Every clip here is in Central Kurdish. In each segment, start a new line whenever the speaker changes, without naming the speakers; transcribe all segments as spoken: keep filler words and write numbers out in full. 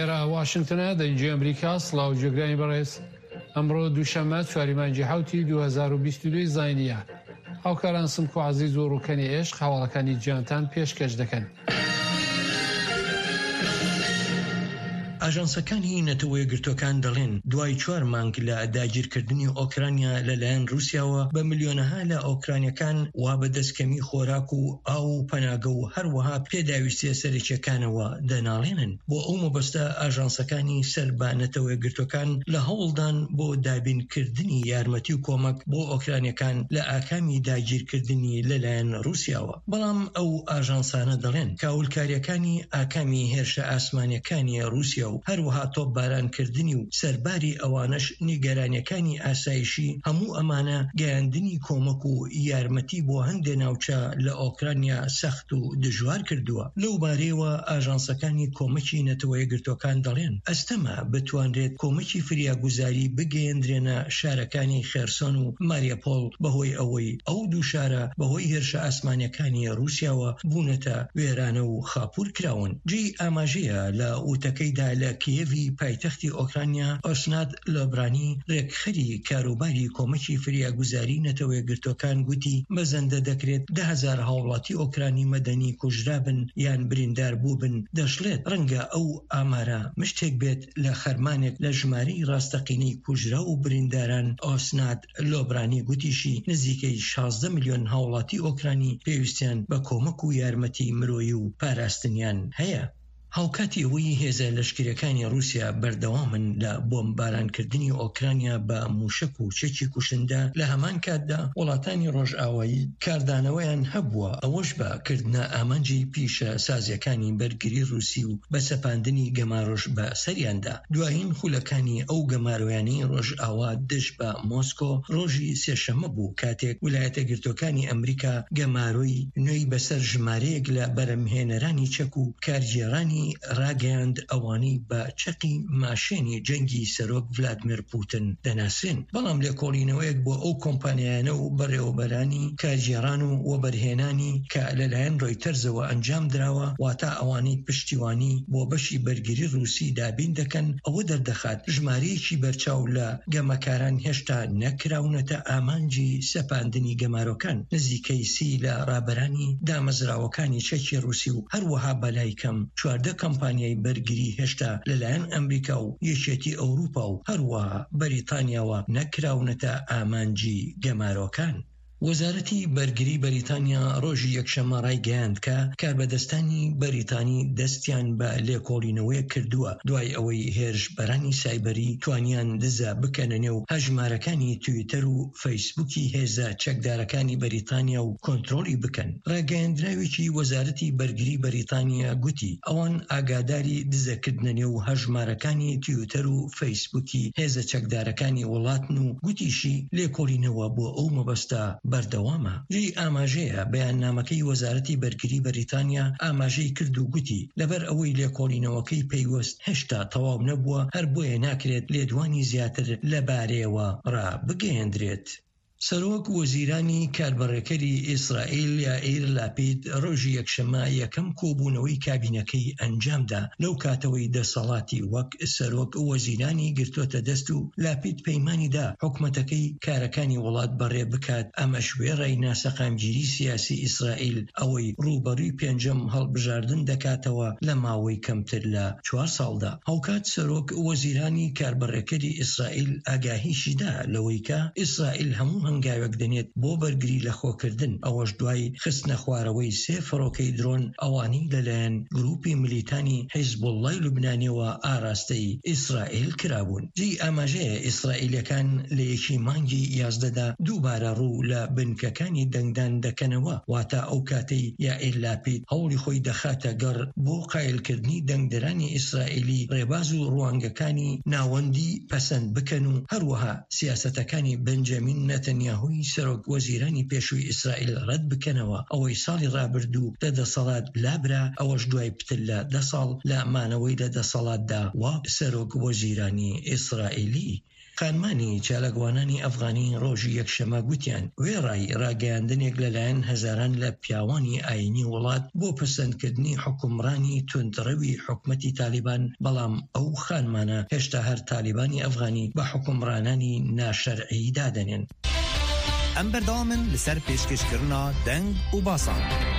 لێرە واشنگتنە دەنجی ئەمریکا سڵاو جێگرانی بەڕێز ئەمڕۆ دووشەممە چوارمانجی حوتی دو هەزار و بیست و دوو زاینیە هاوکاران سمک و عەزیز و ڕووکەنی عێشق هەواڵەکانی گیانتان پێشکەش دەکەن.
ئاژانسەکانی نەتەوە یەکگرتوەکان دەڵێن دوای چوار مانگ لە داگیرکردنی ئۆکرانیا لەلایەن رووسیاوە بە ملیۆنەها لە ئۆکرانیەکان وا بە دەستکەمی خۆراک و ئاو و پەناگە و هەروەها پێداویستیە سەرەکیەکانەوە دەناڵێنن. بۆ ئەو مەبەستە ئاژانسەکانی سەر بە نەتەوە یەکگرتوەکان لە هەوڵدان بۆ دابینکردنی یارمەتی و کۆمەک بۆ ئۆکرانیەکان لە ئاکامی داگیرکردنی لەلایەن رووسیاوە. بەڵام ئەو ئاژانسانە دەڵێن کاولکاریەکانی ئاکامی هێرشە ئاسمانیەکانی رووسیا هەروەها تۆپ بارانکردنی و سەرباری ئەوانش نیگەرانیەکانی ئاسایشی هەموو ئەمانە گەیاندنی کۆمەک و یارمەتی بۆ هەندێک ناوچە لە ئۆکرانیا سەخت و دژوار کردووە. لەو بارەیەوە ئاژانسەکانی کۆمەکی نەتەوە یەکگرتوەکان دەڵێن ئەستەما بتوانرێت کۆمەکی فریاگوزاری بگەیەندرێنە شارەکانی خێرسۆن و ماریۆپۆڵ بەهۆی ئەوەی ئەو دوو شارە بەهۆی هێرشە ئاسمانیەکانی رووسیاوە بوونەتە وێرانە و خاپوور کراون. جێی ئاماژەیە لە وتەکەیدا لە کیێڤی پایتەختی ئۆکرانیا ئۆسنات لۆبرانی ڕێکخەری کاروباری کۆمەکی فریاگوزاری نەتەوە یەکگرتوەکان گوتی بەزەندە دەکرێت ده هەزار هاوڵاتی ئۆکرانی مەدەنی کوژرابن یان بریندار بووبن. دەشڵێت ڕەنگە ئەو ئامارە مشتێک بێت لە خەرمانێک لە ژمارەی ڕاستەقینەی کوژرا و برینداران. ئۆسنات لۆبرانی گوتیشی نزیکەی شازدە ملیۆن هاوڵاتی ئۆکرانی پێویستیان بە کۆمەک و یارمەتی مرۆیی و پاراستنیان هەیە. هاوکاتی ئەوەی هێزە لەشکرەکانی رووسیا بەردەوامن لە بۆمبارانکردنی ئۆکرانیا بە موشک و چەکی کوشندە لە هەمان کاتدا وڵاتانی ڕۆژئاوایی کاردانەوەیان هەبووە ئەوەش بە کردنە ئامانجی پیشە سازیەکانی بەرگری رووسی و بە سەپاندنی گەمارۆژ بە سەریاندا. دوایین خولەکانی ئەو گەمارۆیانەی ڕۆژئاوا دژ بە مۆسکۆ ڕۆژی سێشەمە بوو کاتێک ویلایەتە گرتوەکانی ئەمریکا گەمارۆی نوێی بەسەر ژمارەیەک لە بەرەمهێنەرانی چەک و کارگێڕانی ڕاگەیاند ئەوانەی بە چەقی ماشێنی جەنگی سەرۆک ڤلادیمیر پوتین دەناسێن. بەڵام لێکۆڵینەوەیەک بۆ ئەو کۆمپانیایانە و بەڕێوەبەرانی کارگێڕان و وەبەرهێنانی کە لەلایەن ڕۆیتەرزەوە ئەنجام دراوە واتە ئەوانەی پشتیوانی بۆ بەشی بەرگری رووسی دابین دەکەن ئەوە دەردەخات ژمارەیەکی بەرچاو لە گەمەکاران هێشتا نەکراونەتە ئامانجی سەپاندنی گەمارۆکان. نزیکەی سی لە ڕابەرانی دامەزراوەکانی چەکی رووسی و هەروەها بەلایکەم چواردە کەمپانیای بەرگری هێشتا لەلایەن ئەمریکا و یەکێتی ئەوروپا و هەروەها بەریتانیاوە نەکراونەتە ئامانجی گەمارۆکان. وەزارەتی بەرگری بەریتانیا ڕۆژی یەکشەمە ڕایگەیاند کە کاربەدەستانی بەریتانی دەستیان بە لێکۆڵینەوەی کردووە دوای ئەوەی هێرشبەرانی سایبەری توانیان دزە بکەنە نێو هەژمارەکانی تویتەر و فەیسبووکی هێزە چەکدارەکانی بەریتانیا و کۆنتڕۆلی بکەن. ڕاگەیاندراوێکی وەزارەتی بەرگری بەریتانیا گوتی ئەوان ئاگاداری دزەکردنە نێو هەژمارەکانی تویتەر و فەیسبووکی هێزە چەکدارەکانی وڵاتن و گوتیشی لێکۆڵینەوە بۆ ئەو مەبەستە بەردەوامە. جێی ئاماژەیە بەیاننامەکەی وەزارەتی بەرگری بەریتانیا ئاماژەی کرد و گوتی لەبەر ئەوەی لێکۆڵینەوەکەی پێیوەست هێشتا تەواو نەبووە هەر بۆیە ناکرێت لێدوانی زیاتر لەبارەیەوە ڕابگەیەندرێت. سەرۆک وەزیرانی کاربڕێکەری ئیسرائیل یائیر لاپید ڕۆژی یەکشەمە یەکەم کۆبوونەوەی کابینەکەی ئەنجامدا. لەو کاتەوەی دەسەڵاتی وەک سەرۆک وەزیرانی گرتوۆتە دەست و لاپید پەیمانیدا حکومەتەکەی کارەکانی وڵات بەڕێ بکات. ئەمە شوێڕەی ناسەقامگیری سیاسی ئیسرائیل ئەوەی ڕوبەڕووی پێنجەم هەڵبژاردن دەکاتەوە لە ماوەی کەمتر لە چوار ساڵدا. هەوکات سەرۆک وەزیرانی کاربڕێکەری ئیسرائیل ئاگاهیشیدا لەوەی کە ئیسرائیل هەموو هەنگاوێک دێنێت بۆ بەرگری لە خۆکردن. ئەوەش دوای خستنە خوارەوەی سێ فڕۆکەی درۆن ئەوانی لەلایەن گروپی ملیتانی حیزبوڵڵای لوبنانیەوە ئاراستەی ئیسرائیل کرابوون. جێی ئاماژەیە ئیسرائیلەکان لە یەکی مانگی یازدەدا دووبارە ڕوو لە بنکەکانی دەنگدان دەکەنەوە واتە ئەو کاتەی یائیر لاپید هەوڵی خۆی دەخاتە گەڕ بۆ قایلکردنی دەنگدەرانی ئیسرائیلی ڕێباز و ڕوانگەکانی ناوەندی پەسەند بکەن و هەروەها سیاسەتەکانی بنجەمین نەتەنیاهوی سەرۆک وەزیرانی پێشووی ئیسرائیل ڕەت بکەنەوە. ئەوەی ساڵی ڕابردوو لە دەسەڵات لابرا ئەوەش دوای پتر لە دە ساڵ لە مانەوەی لە دەسەڵاتدا وە سەرۆک وەزیرانی ئیسرائیلی. خانمانی چالاکوانانی ئەفغانی ڕۆژی یەکشەمە گوتیان وێڕای ڕاگەیاندنێک لەلایەن هەزاران لە پیاوانی ئاینی وڵات بۆ پەسەندکردنی حکومڕانی توندڕەوی حکومەتی تالیبان، بەڵام ئەو خانمانە هێشتا هەر تالیبانی ئەفغانی بە حکومڕانانی ناشەرعی دادەنێن.
ئەم بەردەوامن لەسەر پێشکەشکردنا دەنگ و باسان.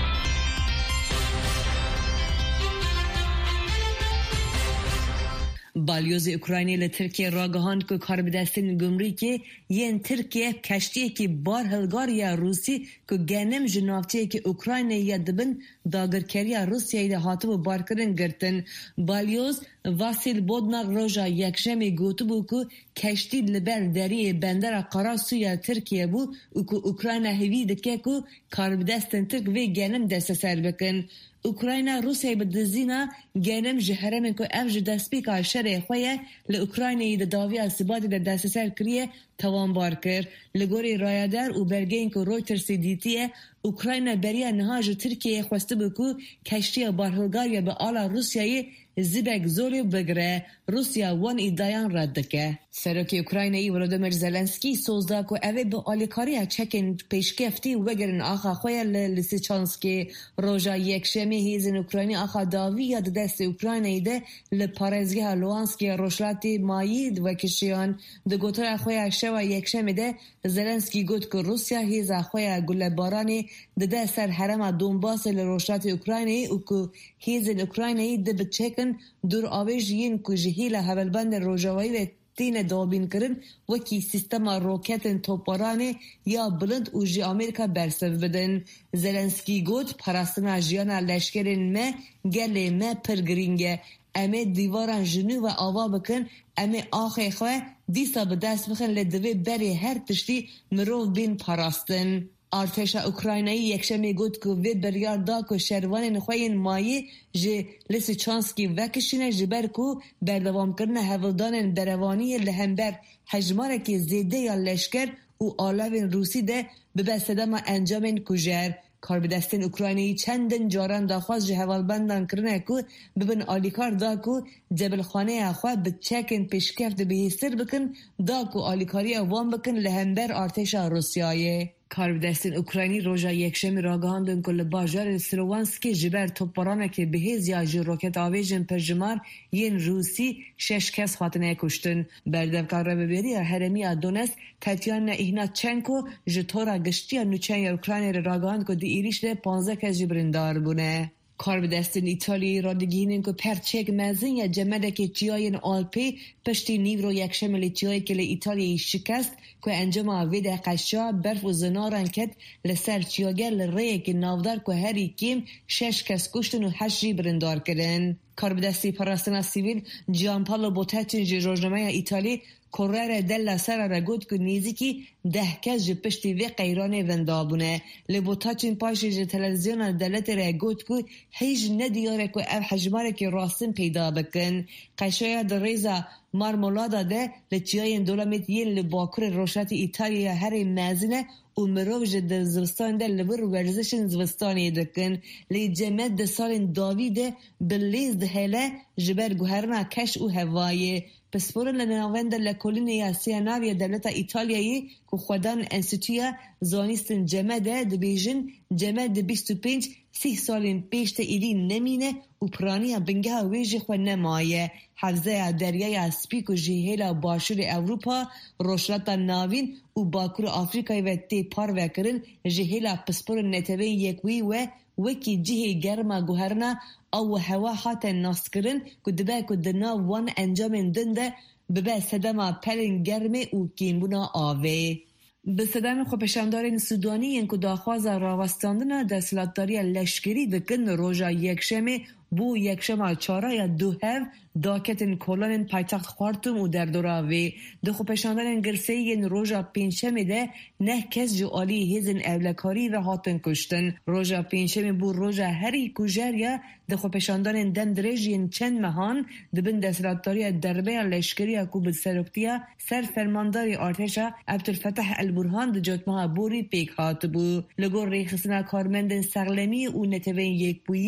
بالیوز اوکراینی ل ترکیه راگهاند که کاربدستین گمرکی یین ترکیه کشتیه که بار هلگاریا روسی که گنم جنافتیه که اوکراینی یا دبن داگرکریا روسیه ده هاتو بارکرن گرتن. بالیوز واسیل بودنا روژا یکشمی گوتو بو که کشتی لبر دری بندر قراسویا ترکیه بو و که اوکراین هوی دکه که کاربدستین ترک و گنم دست سر بکن. اوکراینا روسیه به دزینا گنم جهرمن که افج دستپیکا شرع خویه لأوکراینی ده داوی اصباتی ده دست سر کریه توان بار کر. لگوری رایدار و برگین که رویترسی دیتیه اوکراینا بریا نهاج ترکیه خواسته بکو کشتی بارهلگاریا به آلا روسیه زیبک زوری بگره. روسیا وان ایدایان رد که. سرکی اوکراینی ولودیمیر زلنسکی سوزدا که اوه به آلیکاریا چکن پیشکفتی وگرن آخا خویه لسیچانسکی روژا یکشمی هیزن اوکراینی آخا داوی یاد دست اوکراینی ده لپارزگه لوانسکی روشلاتی مایید و کشیان ده گوتر خویه شوا یکشمی ده زلنسکی گوت که روسیا هیز خویه گلبارانی ده ده سر حرم دونباس لروشلات اوکراینی و که هیزن اوکراینی ده بچکن دور آویج ین که جهیل هولبند روژاوی و تین دابین کرن وکی سیستم روکتن توپارانه یا بلند و جی امریکا برسف بدن. زلنسکی گوت پراستنا جیانا لشکرین ما گلی ما پرگرینگه امه دیواران جنو و آوا بکن امه آخی خواه دیسا به دست بخن لدوی بری هر تشتی مروف بین پراستن. ارتش اوکراینی یکشنبه گفت که وی بریار دا که شهروان نخواهی مایه جه لیسیچانسکی وکشینه جبر که بردوام کرنه هولدان بروانی لهمبر حجماره که زیده یا لشکر و آلاوین روسی ده ببستدام انجام کجر. کاربدستین اوکراینی چندن جاران داخواست جه هوالبندان کرنه که ببن آلیکار دا که جبل خانه اخواه بچکن پیشکفت بهیستر بکن دا که آلیکاری اوان بکن لهمبر ارتش روسیایه. کاربدستین اوکراینی روژا یکشنبه راگهاندن که لباجار سلوانسکی جبر توپارانه که بهیز یا جی روکت آویجن پرجمار ین روسی شش کس خاطنه کشتن. بردفکار رببری هرمی دونست تاتیانا ایهناتچنکو جتورا گشتی نوچه اوکراینی راگهاند که دی ایریش ده پانزده کس جبرندار بونه. کاربدستین ایتالی را دگینن که پرچک مزین یا جمعه که چیاین آلپی پشتی نیورو یکشمل چیایی که ایتالی شکست که انجام آویده قشا برف و زنارن کد لسر چیاگر لره که نافدار که هری کم شش کس کشتن و هشت برندار کردن. کاربدستی پراستنا سیویل جان پالو بوتاچین جی روزنامه ایتالی کرر دل سر را گفت که نیزی ده کس جی پشتی وی قیران وندابونه. لبوتاچین پاشی جی تلویزیون دلت را گفت که هیچ ندیاره که اف حجماره که راستن پیدا بکن. قشای در ریزا مارمولادا ده لچیای دولمیت یین لباکر روشت ایتالیا هر مزینه و مروج در زوستان ده لبر ورزشن زوستانی دکن. لی جمعه ده سال داوی ده بلیز ده هله جبر گوهرنا کش و هوایه. پسپورن لناوند لکولینیا سیاناوی دولت ایتالیایی که خودان انستیتویا زانستن جمعه ده دبیجن جمعه ده بیست و پنج سی سالین پیشت ایدی نمینه و پرانیا بنگه ویجی خو نمایه. حوزه دریای اسپیک و جهیلا باشور اوروپا روشلتا ناوین و باکور آفریقای و تی پار وکرن جهیلا پسپورن نتوی یکوی و وکی جهی گرما گوهرنا او هوا حاتن ناس کرن که دبه که دنا وان انجام دنده ببه صدما پلن گرمه و کینبونا آوه. به صدام خوپشاندارین سودانی ین که داخواز راوستاندن دستلاتداری لشکری دکن روژا یکشمه بو یکشمه چاره یا دو هف داکتن کلان پایتخت خارتوم و در دوراوی. ده خوپشاندارین گرسه ین روژا پینشمه ده نه کس جو آلی هیزن اولکاری و هاتن کشتن. روژا پینشمه بو روژا هری کجر یا ده خوپشاندارین دم درج ین چند مهان دبن دستلاتداری دربه لشکری اکو بسرکتیا سر فرمانداری ارتشا عبدالفتح البرهان ده جاتمها بوری پیک هات بو. لگور ریخسنا کارمندن سغلمی و نتوین یک بویی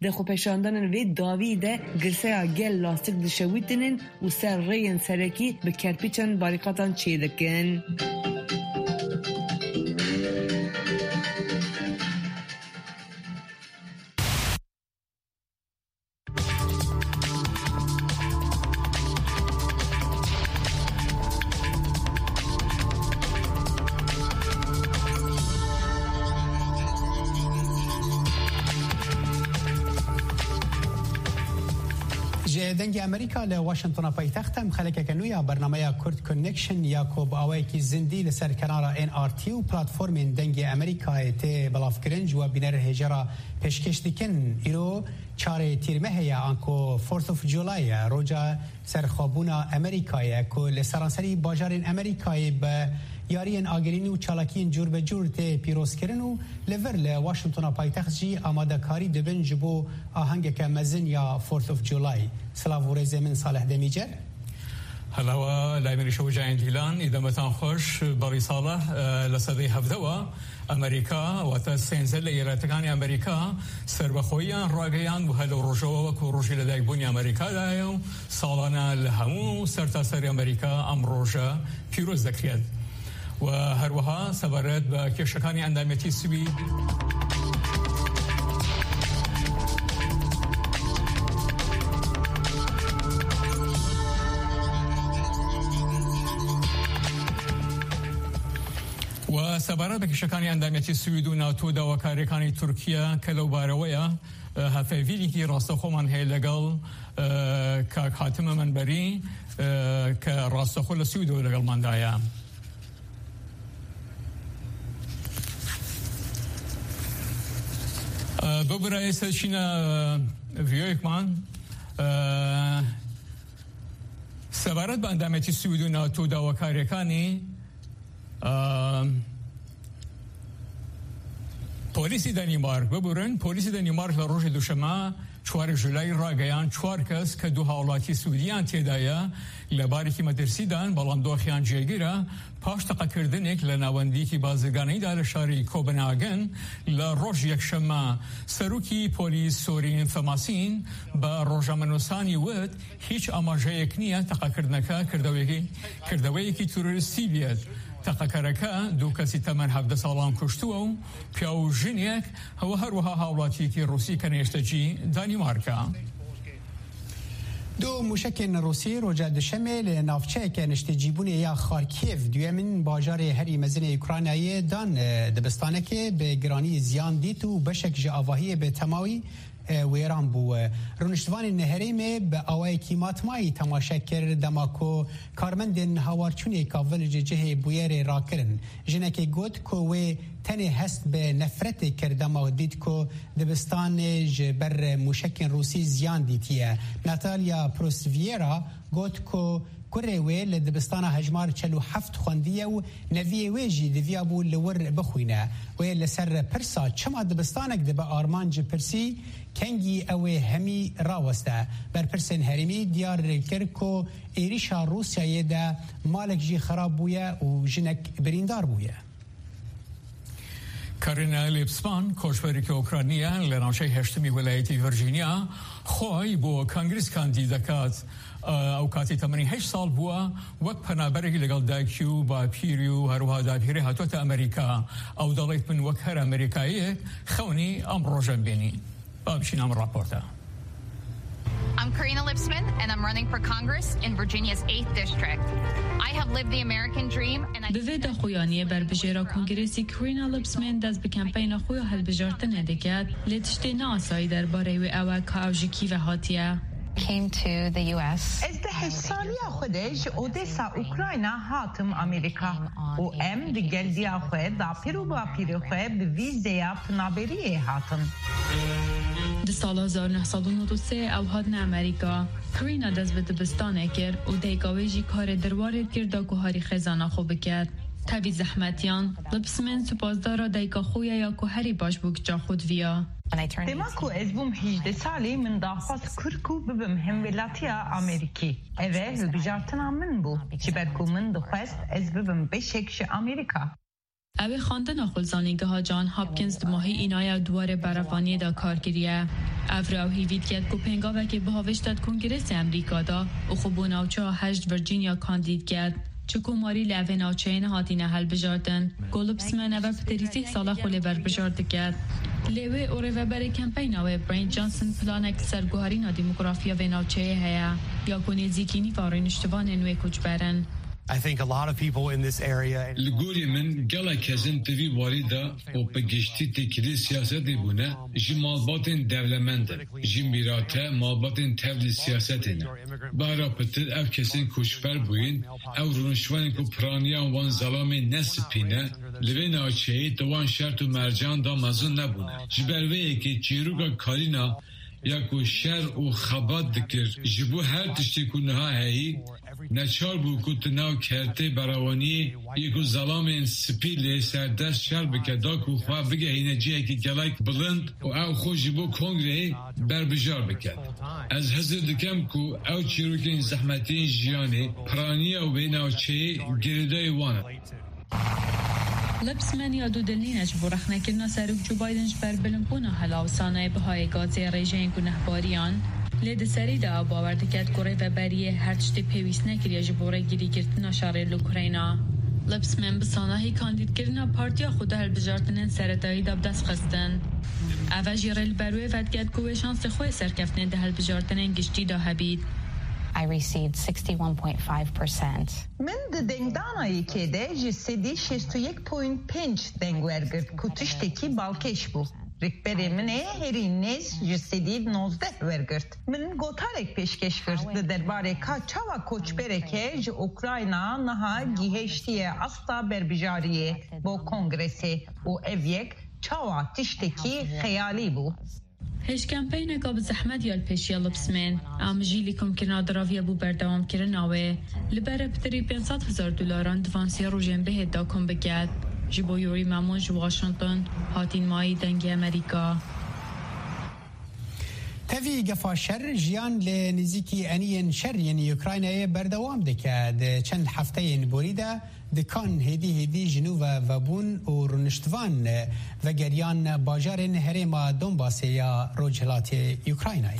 دخو پشاندن وی داوی ده گرسه گل لاستیک دشویتنین و سر ریین سرکی به کرپیچن باریقاتان چی دکن.
دنگ امریکا ل واشنطن پایتخت هم خلک کنویا برنامه کورد کانکشن یاکوب اوای کی زندی لسر کنارا ان آر تی و پلتفرم دنگ امریکا ته بلاف کرنج و بینر هجرا پیشکش دکن ایرو چاره تیرمه یا انکو فورث اف جولای روجا سرخابونا امریکای کو لسرانسری باجارین امریکای به یارین آگرینی و چالاکین جور به جور ته پیروز کردن و لور ل واشنطن پایتخت جی آماده کاری دبن جبو آهنگ که مزن یا فورث اف جولای سلاو ورزه من صالح دمیجر
هلا و لایمری شو جاین دیلان اذا متان خوش بری صالح لسدی هفدوا امریکا و تسنزل ایراتگان امریکا سربخویان راگیان و هلو روجو و کوروجی لدای بنی امریکا دایو سالانه لهمو سرتاسر امریکا امروجا پیروز دکرید و هر وها سبارت با کشکانی اندامتی سوید و سبارت با کشکانی اندامتی سوید و ناتو دا وکارکانی ترکیه کلو بارویا هفویلی که راستخو من هی لگل که خاتم من بری که راستخو لسوید و لگل من دایا ببرای سرچینه ویویک من سبارت با اندامتی سوید و ناتو دا وکارکانی پلیسی دانمارک ببرن پلیسی دانمارک لروج دوشنبه چوار جولای راگیان چوار کس که دو حوالاتی سوودیان تیدایا لباری که مدرسیدن بلان دو خیان جیگیره پاش تقا کردنک لناوندی که بازرگانی دار شاری کوپنهاگن لروج یک شما سروکی پلیس سورین فماسین با روژامنوسانی ود هیچ آماجه یک نیه تقا کردنکا کردویی کردویی که تروریستی بیاد تقاکرکا دو کسی تمن هفده سالان کشتو و پیاو جنیک و هر وها حوالاتی که روسی کنیشتجی دانمارکا
دو موشکین روسی روجا دشمل نافچه که نشتجیبون یا خارکیف دویمن باجار هری مزن اوکراینایی دان دبستانه که به گرانی زیان دیت و بشک جاواهی به تماوی ویران بو رونشتوان نهریم به آوای کیمات مایی تماشا کرد دماکو کارمندن هاوارچونی کاول جهه بویر را کرن جنک گوت کو و تنی هست به نفرت کردم و دید که دبستان جبر موشکین روسی زیان دیتیه ناتالیا پروسویرا گوت که کره وی لدبستان هجمار چلو هفت خوندیه و نویه وی جی دویا بو لور بخوینه وی لسر پرسا چما دبستانک دبا آرمان جی پرسی کنگی اوی همی راوسته بر پرسن هرمی دیار کرکو ایریشا روسیه ده مالک جی خراب بویه و جنک بریندار بویه
کارینا لیبسمان کوشوری اوکراینیا لناشه هشتمی ولایتی ویرجینیا خوای بو کانگریس کاندیداکات او کاتی تمنی هشت سال بوا وقت پنابرگی لگل داکیو با پیریو هروها دابیری هاتوت امریکا او دلیت من وقت هر امریکایی خونی امرو جنبینی بابشین امر راپورتا
I'm Karina Lipsman, and I'm running for Congress in Virginia's eighth District. I have lived the American dream, and I...
بوید خویانی بر بجرا کنگرسی کرینا لیپسمن دست به کمپین خویا هل بجارتن ادکت لتشتی ناسایی در باره و اوه کاوجیکی و هاتیه.
came to the U S.
ازدهش سالی خودش اودسا اوکراینا هاتم امریکا و ام دیگل دیا خود دا پیرو با پیرو خود به ویزیا پنابری هاتم.
د سال هزار و نهصد و نود و سه او هاتن امریکا کرینا دست به دبستانه کرد و دیگاوی جی کار دروارد کرد که هاری خزانه خوب کرد. تاوی زحمتیان لیپسمن سپاسدارا دیگا خویا یا که هری باش بوک جا خود ویا.
دماکو از بوم هجده سالی من داخواست کرکو ببم هم ولاتیا امریکی. اوه و بجارتنا من بو. چی برکو من دخواست از ببم بشکش امریکا.
اوی خواندن خلزانیگه ها جان هاپکینز دماهی اینای دوار برافانی دا کارگیریه. افراو هیوید کد کو پنگاوه که بهاوش داد کنگرس امریکا دا و خوبو ناوچه هشت ورجینیا کاندید کرد. چکو ماری لعوه ناوچه این هاتینه حل بجاردن. گلوبسمن اوه پتریسی سالا خوله بر بجارد کرد. لیوه اوره و بر کمپین اوه برین جانسن پلانک سرگوهاری نا دیموگرافیا و ناوچه هیا یا کنی زیکینی وارین اشتوان نوی کچ برن.
I think a lot of people in this area.
لگوری من گله کسیم توی واریدا و بگشتی تکیری سیاستی بونه جی مالباتین دولمند جی میراته مالباتین تبدیل سیاستینه برای پتر اف کسین کشبر بوین او رونشوانی که پرانیا وان ظلامی نسپینه لوین آچهی دوان شرط و مرجان دا مزون نبونه جی برویه که چیروگا کارینا یا که شر و خبات دکر جبو هر تشتی کنه ها هایی نچار بو کت ناو کرته براوانی یکو ظلام این سپیل سردست شر بکه دا که خواه بگه اینه جیه که گلک بلند و او خوشی بو کنگره بر بجار بکد از حضر دکم که او چیرو که این زحمتی جیانه پرانی او بین او چه گردای وانه
لبسمن یا دو دلینش برخنه کرنا سروک جو بایدنش بر بلنبونا حلاو سانه بهای گازی ریجین گنهباریان لید سری دا باورد کد کره و بریه هر چشتی پیویس نکریا جبوره گیری گرتنا شاره لوکرینا. لبسمن بسانهی کاندید کرنا پارتیا خود هل بجارتنن سرطایی داب دست خستن. اوه جیرل بروی ود کد کوه شانس خواه سرکفتنه ده هل بجارتنن گشتی دا هبید.
I received sixty-one point five percent.
من د دنگدانایی که ده جسدی شصت و یک و پنج دنگ ورگرد کتشتکی بالکش بو. رکبری منه هری نیز جسدی نوزده ورگرد. من گوتارک پیشکش کرد درباره که چاوا کوچبره که ج اوکراینا نها گیهشتی استا بربجاریه با کنگرسی و اویک چاوا تشتکی خیالی بو.
هش کمپین که به زحمت یال پیشی لبسمن آمجیلی کم کرنا دراوی بو بردوام کرناوه لبره بتری پانصد هزار دلاران دوانسی رو جنبه دا کن بگید جبو یوری مامون جو واشنطن هاتین مایی دنگی امریکا.
تفی گفا شر جیان لنزیکی انین شر یعنی اوکراینای بردوام دکد چند هفته بریده دکان هدی هدی جنوب و بون و رونشتوان و گریان باجار هرما دونباس یا روجلات اوکراینای.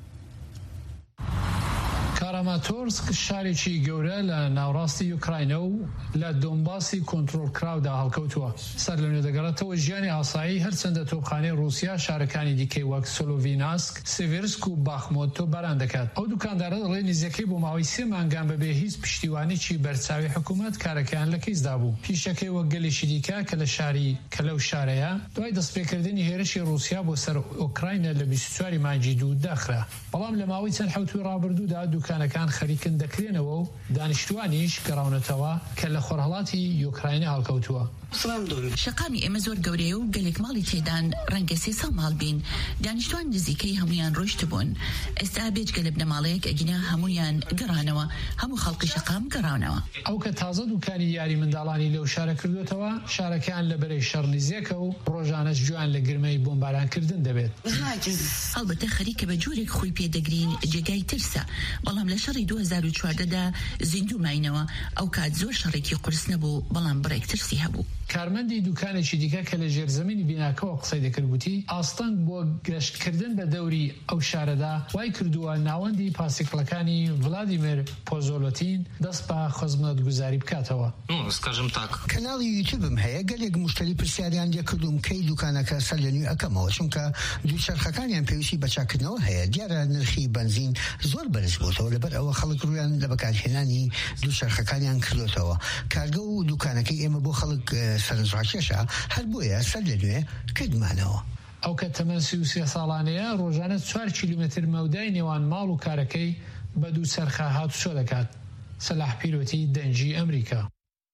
کاراماتورسک شارێکی گەورە لە ناوڕاستی یوکراینە و لە دۆنباسی کۆنتڕۆڵ کراودا هەڵکەوتووە. سەر لە نوێ دەگەڕێتەوە ژیانی ئاسایی هەرچەندە تۆپخانەی رووسیا شارەکانی دیکەی وەک سۆلۆڤیناسک، سیڤێرسک و باخمۆتۆ بەران دەکات. ئەو دوکاندارە دەڵێ نزیەکەی بۆ ماوەی سێ مانگان بەبێ هیچ پشتیوانیی بەرچاوی حکوومەت کارەکەیان لە کەیسدا بوو. پیشەکەی وەک گەلێکی دیکە کە لە شاری کە لەو شارەیە دوای دەستپێکردنی هێرشی رووسیا بۆ سەر ئۆکراینە لە بیست و چوار مانگی دوو داخرا. بەڵام لە ماوەی چەند حەوتوی ڕابردوودا دوکانەکان خەریکن دەکرێنەوە و دانیشتوانیش گەڕاونەتەوە کە لە خۆرهەڵاتی یوکراینە هەڵکەوتووە.
شقامی ئێمە زۆر گەورەیە و گەلێک ماڵی تێدان ڕەنگە سێ ساڵ ماڵ بین دانیشتوان نزیکەی هەمویان ڕۆیشت بوون. ئێستا بێجگە لە بنەماڵەیەک ئەگینا هەمویان گەڕانەوە هەموو خەڵکی شقام گەڕانەوە.
ئەو کە تازە دوکانی یاری منداڵانی لەو شارە کردوێتەوە شارەکان لە بەرەی شەڕ نزیەکە و ڕۆژانەش جویان لە گرمەی بۆمبارانکردن دەبێت.
هەڵبەتە خەریکە بە جۆرێک خۆی پێدەگرین جێگای ترسە بەڵام لە شەڕی دوو هەزار و چواردەدا زیندوو ماینەوە ئەو کات زۆر شەڕێکی قورس نەبوو بەڵام بڕێک ترسی هەبوو.
کارمەندی دوکانێکی دیکە کە لە ژێرزەمینی بیناکەوە قسەی دەکرد گوتی ئاستەنگ بۆ گەشتکردن بە دەوری ئەو شارەدا وای کردووە ناوەندی پاسیکڵەکانی ڤلادیمیر پۆزۆلۆتین دەست بە خزمەتگوزاری بکاتەوە.
کەناڵی یوتیوبم هەیە گەلێک مشتری پرسیاریان لێ کردوم کەی دوکانەکە سەر لە نوێ ئەەکەمەوە چونکە دووچەرخەکانیان پێویستی بە چاکردنەوە هەیە دیارە نرخی بنزین زۆر بەرز بووتەوە لەبەر ئەوە خەڵک ڕویان لە بەکارهێنانی دووچەرخەکانیان کردوتەوە کارگە و دوکانەکەی ئێمە بۆ خەڵک سەرنجڕاکێشە هەر بۆیە سەر لە نوێ کردمانەوە.
ئەو کە تەمەن سی و سێ ساڵانەیە ڕۆژانە چوار کیلومتر مەودای نێوان ماڵ و کارەکەی بە دوو چەرخە هاتوچۆ دەکات. سەلاح پیرۆتی دەنگی ئەمریکا.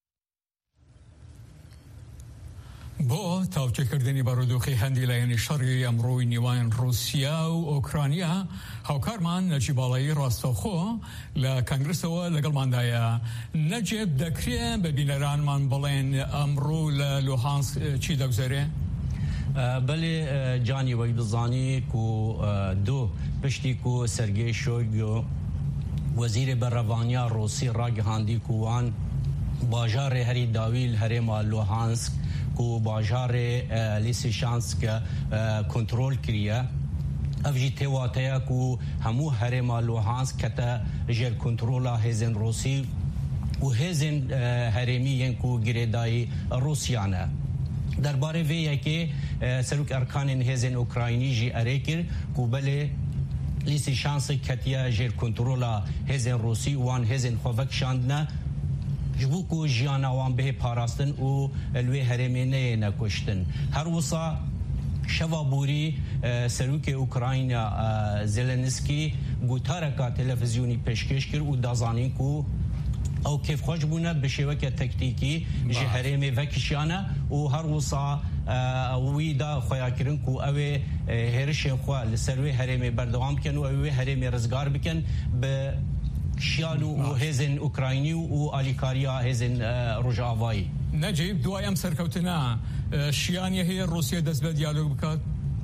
بۆ تاوتێکردنی بارودۆخی هەندی لایەنی شەڕی ئەمڕۆی نێوان رووسیا و ئۆکرانیا هاوکارمان نەجیب باڵایی ڕاستەوخۆ لە کانگرسەوە لەگەڵماندایە. نەجێب دەکرێت بە بینەرانمان بڵێن ئەمڕۆ لە لوهانسک چی دەگوزارێ؟
بەڵێ جانی وەی دزانی و دوو پشتی و سەرگێی شۆیگۆ وەزیرێ بەڕەڤانیا ڕۆسی ڕاگەهاندی کووان باژارێ هەری داویل هەرێما لوهانسک کو باجار لیسیشانس که کنترل کریه افجی تواتیا کو همو هرم لوهانسک کتا جر کنترل هزن روسی و هزن هرمی کو گریدای روسیانه درباره وی که سروک ارکان هزن اوکراینی جی اریکر کو بله لیسی شانس کتیا جر کنترل هزن روسی وان هزن خوفک شاندنه جبو کو جیانا وان به پاراستن و الوی هرمینه نکشتن هر وصا شوابوری سروک اوکراین زلنسکی گوتارکا تلویزیونی پیشکش کرد و دازانین کو او کیف خوش بونه بشوه که تکتیکی جهرمی وکشیانه و هر وصا ویدا خویا کرن کو اوه هرش خوا لسروی هرمی بردوام کن و اوه هرمی رزگار بکن به شیانو و هزن اوکراینی و آلیکاریا هزن روژاوایی
نجیب دوایم سرکوتنا شیانی هی روسیه دست به دیالوگ بکات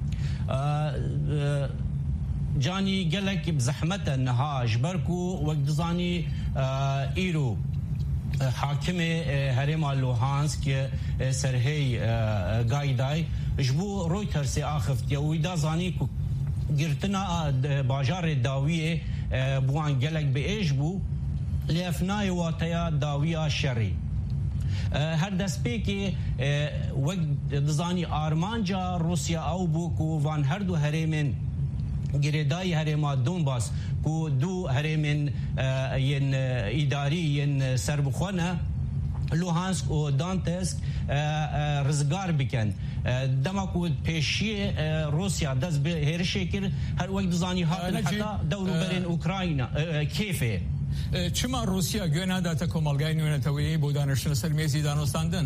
جاني قالك بزحمته انها جبركو وقت زاني ايرو حاكم هرم لوهانسك سرهي قايداي جبو رويترز اخفت يويدا زاني قرتنا باجار الداويه بوان قالك بايش بو لافناي واتيا داويه شري هر دست پیکی وقت زاني آرمانجا روسيا او بوكو وان هر دو هرمن گریدای هرما دونباس کو دو هرمن ین اداری ین سربخونه لوهانسک و دانتسک رزگار بکن دما کو پیشی روسیا دز به هر شکل هر وقت زانی هات حتی دور برین اوکراین کیفه
چما روسیا گونا داتا کومالگای نونتوی بودانشن سرمیزی دانستاندن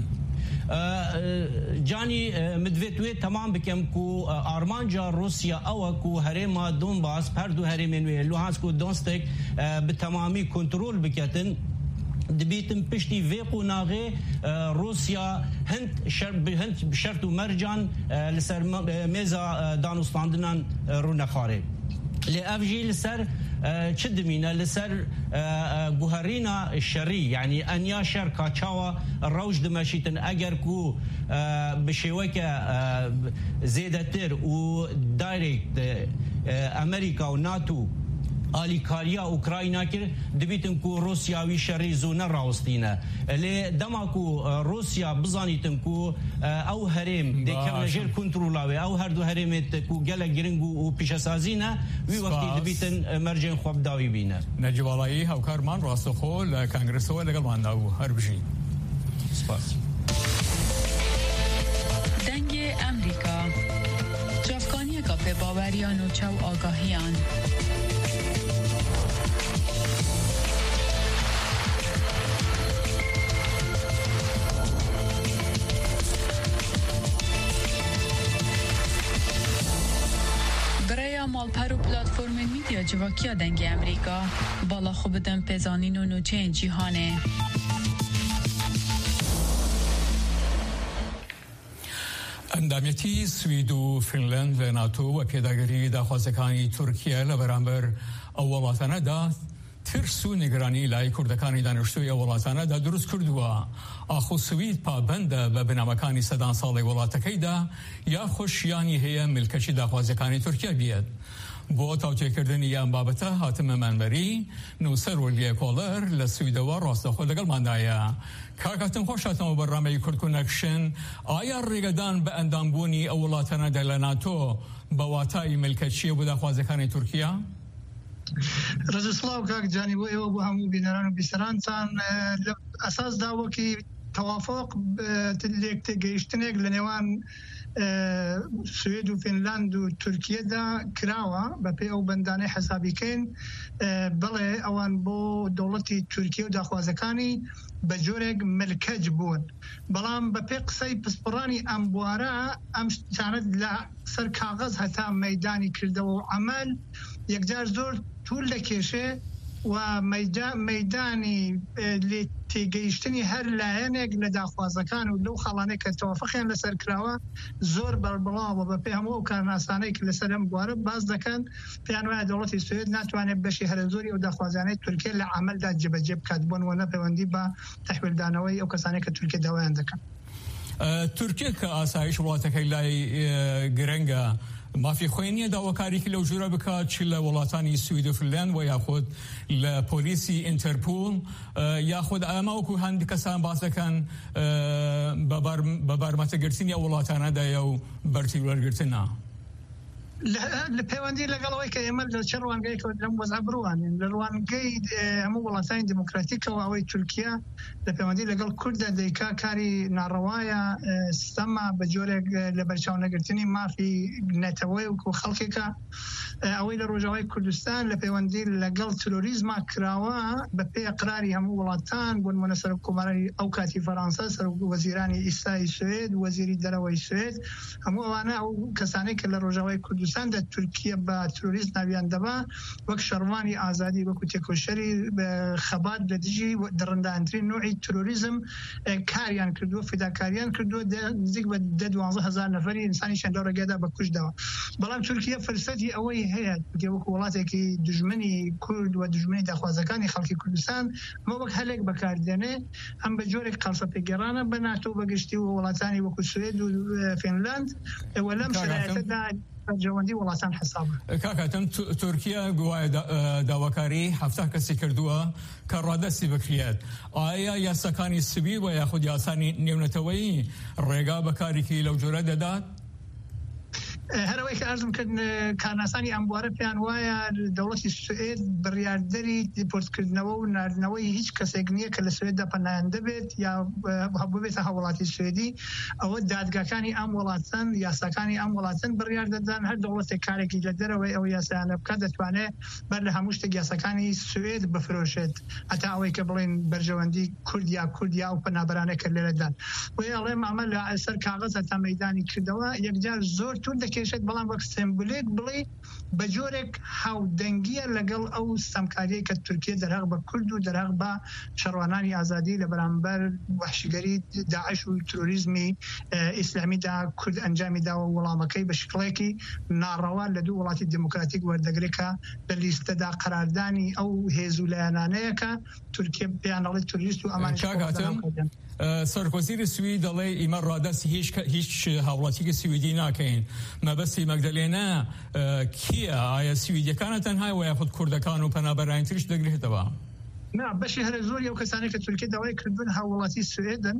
جاني مدويتوي تمام بكم كو ارمانجا روسيا او كو هرما دونباس بردو هرمنوي لوهانسك و دونستك بتمامي كنترول بكتن دبيتم بشتي فيقو ناغي روسيا هند شرب هند بشرط مرجان لسر ميزا دانستاندنان رونخاري لافجي لسر چدمينا لسر بوهرينا الشري يعني انيا شركه تشاوا الروج دمشيتن اگر كو بشوكه زيدتر و دايركت امريكا وناتو آلیکاریا اوکراینا کر دبیتن کو روسیاوی شری زونه راوستینه لی دماکو روسیا بزانیتن کو او هرم دکم نجر کنترولاوی او هر دو هرمت کو گله گرنگو و پیشسازینه وی وقتی دبیتن مرجن خواب داوی بینه
نجیب آلایی هاوکارمان راستخو لکنگرسو لگل مانداو هر بجین
سپاس
دنگ امریکا جافکانی کافه باوریان و چو آگاهیان مالپر و پلاتفورم میدیا جواکیا دنگ امریکا بالا خوب دن پزانین و نوچه جیهانه
انداميتي سويد وفنلند لناتو وپێداگەری داخوازەکانی تورکیا لە بەرامبەر ئەو وڵاتانەدا ترس و نیگەرانی لای کوردەکانی دانیشتووی ئەو وڵاتانەدا دروست کردووە. ئاخو سوید پابەندە بە بنامەکانی سەدان ساڵی وڵاتەکەیدا یا خۆشیانی هەیە ملکەچی داخوازەکانی تورکیا بێت. بۆ تاوتێکردنی یان بابەتە هاتمە مەنبەری نووسەر وەلیە کۆڵەر لە سویدەوە ڕاستەخۆ لەگەڵماندایە. کاکاتن خۆشاتەوە بەڕامەی کورد و نەکشن ئایا ڕێگەدان بە ئەندامبوونی ئەو وڵاتانەدا لە ناتۆ بە واتای ملکەچیە بۆ داخوازەکانی تورکیا؟
ڕزسڵاو کاک جانی بۆ ئێوە بۆ هەموو بینەران و بیسەرانتان لە ئەساس داوەکی تەوافۆق لێک تێگەیشتنێک لە نێوان سوید و فینلاند و تورکیەدا کراوە بە پێی ئەو بەندانەی حەسابیکەین بڵێ ئەوان بۆ دەوڵەتی تورکیە و داخوازەکانی بە جۆرێک ملکەج بوون بەڵام بە پێی قسەی پسپڕانی ئەم بوارە ئەم شتانە لە سەر کاغەز هەتا مەیدانی کردەوە و عەمەل یەکجار زۆر توول دەکێشێ و مەیدانی لێ تێگەیشتنی هەر لایەنێک لە داخوازەکان و لەو خەڵانەی کە تەوافقیان لەسەر کراوە زۆر بەربڵاوە بە پێی هەموو ئەو کارناسانەی کە لەسەر ئەم بوارە باز دەکەن پێیان وایە دەوڵەتی سوێد ناتوانێت بەشی هەرە زۆری ئەو داخوازانەی تورکیە لە عەمەلدا جێبەجێ بکات بۆن و نەپەیوەندی بە تەحویلدانەوەی ئەو کەسانەی کە تورکیە داوایان دەکەن.
تورکیا کە ئاسایش وڵاتەکەی لای گرنگە مافی خۆی نییە داواکاریکی لەو ژوورە بکات چ لە وڵاتانی سوید و فنلەند و یاخود لە پۆلیسی ئینتەرپۆل یاخود ئەمە وەکو هەندێک کەسان باس دەکەن بە بارمەتەگرتنی ئەو وڵاتانەدایە و بەرتی وەرگرتنە
لە پەیوەندی لەگەڵەوەی کە ئێمە لە چه ڕوانگەیەکەوە لەم وەزع بڕوانین لە ڕوانگەی هەموو وڵاتانی دموکراتیکەوە ئەوەی تورکیا لە پەیوەندی لەگەڵ کوردە دەیکا کاری ناڕەوایە سیستەما بە جۆرێک لە بەرچاو نەگرتنی مافی نەتەوەی و خەڵکێکە ئەوەی لە ڕۆژاوای کوردستان لە پەیوەندی لەگەڵ تروریزما کراوە بە پێی قراری هەموو وڵاتان بۆ نمونە سەرۆک کۆمەڵی ئەو کاتی فەرەنسا سەرۆک وەزیرانی ئیسای سوێد وەزیری دەرەوەی سوێد هەموو ئەوانە ئەو کەسانەی کە لە ڕۆژاوای کوردستان دە تورکیا بە تروریست ناویان دەبا وەک شەڕوانی ئازادی وەکو تێکۆشەری خەبات لە دژی دڕندانترین نوعی تروریزم کاریان کردووە فداکاریان کردووە نزیک بە دە دوانزە هەزار نەفەری ئینسانیشیان لەو ڕێگەدا بەکوژدەوە بەڵام تورکیا فەرسەتی ئەوەی هەیە وەکو وڵاتێکی دژمنی کورد و دژمنی داخوازەکانی خەڵکی کوردستان مە وەک هەلێک بەکاردێنێ ئەم بە جۆرێک قەڵسە پێگەڕانە بە ناتۆ بەگشتی و وڵاتانی وەکو سوێد و فینلاند وە لەم شرایەتەدا جوندی وڵاتان حسابە
کاکاتم تورکیا گوایە داواکاری هەفتا کەسی کردووە کە ڕادەستی بکرێت ئایا یاساکانی سوی و یاخود یاسانی نێونەتەوەیی ڕێگا بەکارێکی لەو جۆرە دەدات
هەرەوەی کە ئەرزم کرد کارناسانی ئەم بوارە پێیان وایە دەوڵەتی سوێد بڕیاردەری دیپۆرتکردنەوە و ناردنەوەی هیچ کەسێک نییە کە لە سوێددا پەنایان دەبێت یا ببێتە هەوڵاتی سوێدی ئەوە دادگاکانی ئەم وڵاتن یاساکانی ئەم وڵاتن بڕیار دەدان هەر دەوڵەتێک کارێکی لە دەرەوەی ئەو یاسایانە بکات دەتوانێت بەر لە هەموو شتێک یاساکانی سوێد بفرۆشێت هەتا ئەوەی کە بڵێن بەرژەوەندی کوردیا کوردیا و پەنابەرانێک کە لێرەدان وێ ئەڵێم ئەمە لە سەر کاغەز هەتا مەیدانی کردەوە یەکجار زۆر توند کێشێت بەڵام وەک سمبولێک بڵێ بە جۆرێک هاودەنگیە لەگەڵ ئەو سەمکاریە کە تورکیا دەرهەق بە کورد و دەرهەق بە شەڕوانانی ئازادی لە بەرامبەر وحشیگەری داعش و تروریزمی ئیسلامیدا کورد ئەنجامی داوە وەڵامەکەی بە شکڵێکی ناڕەوا لە دوو وڵاتی دموکراتیک وەردەگرێکە لە لیستەدا قەراردانی ئەو هێزوولایەنانەیە کە تورکیا پێیانەڵێت توریست و ئەمان
سەرکۆزیری سوید دەڵێ ئیمە ڕادەستی هیچ هاوڵاتیکی سویدی ناکەین مەبەستی مەگدەلێنە کیە ئایا سویدیەکانە تەنها و یاخود کوردەکان و پەنابەرانی تریش دەگرێتەوە
نا بەشی هەرە زۆری ئەو کەسانێک کە تورکیا داوای کردوون هاوڵاتی سوێدن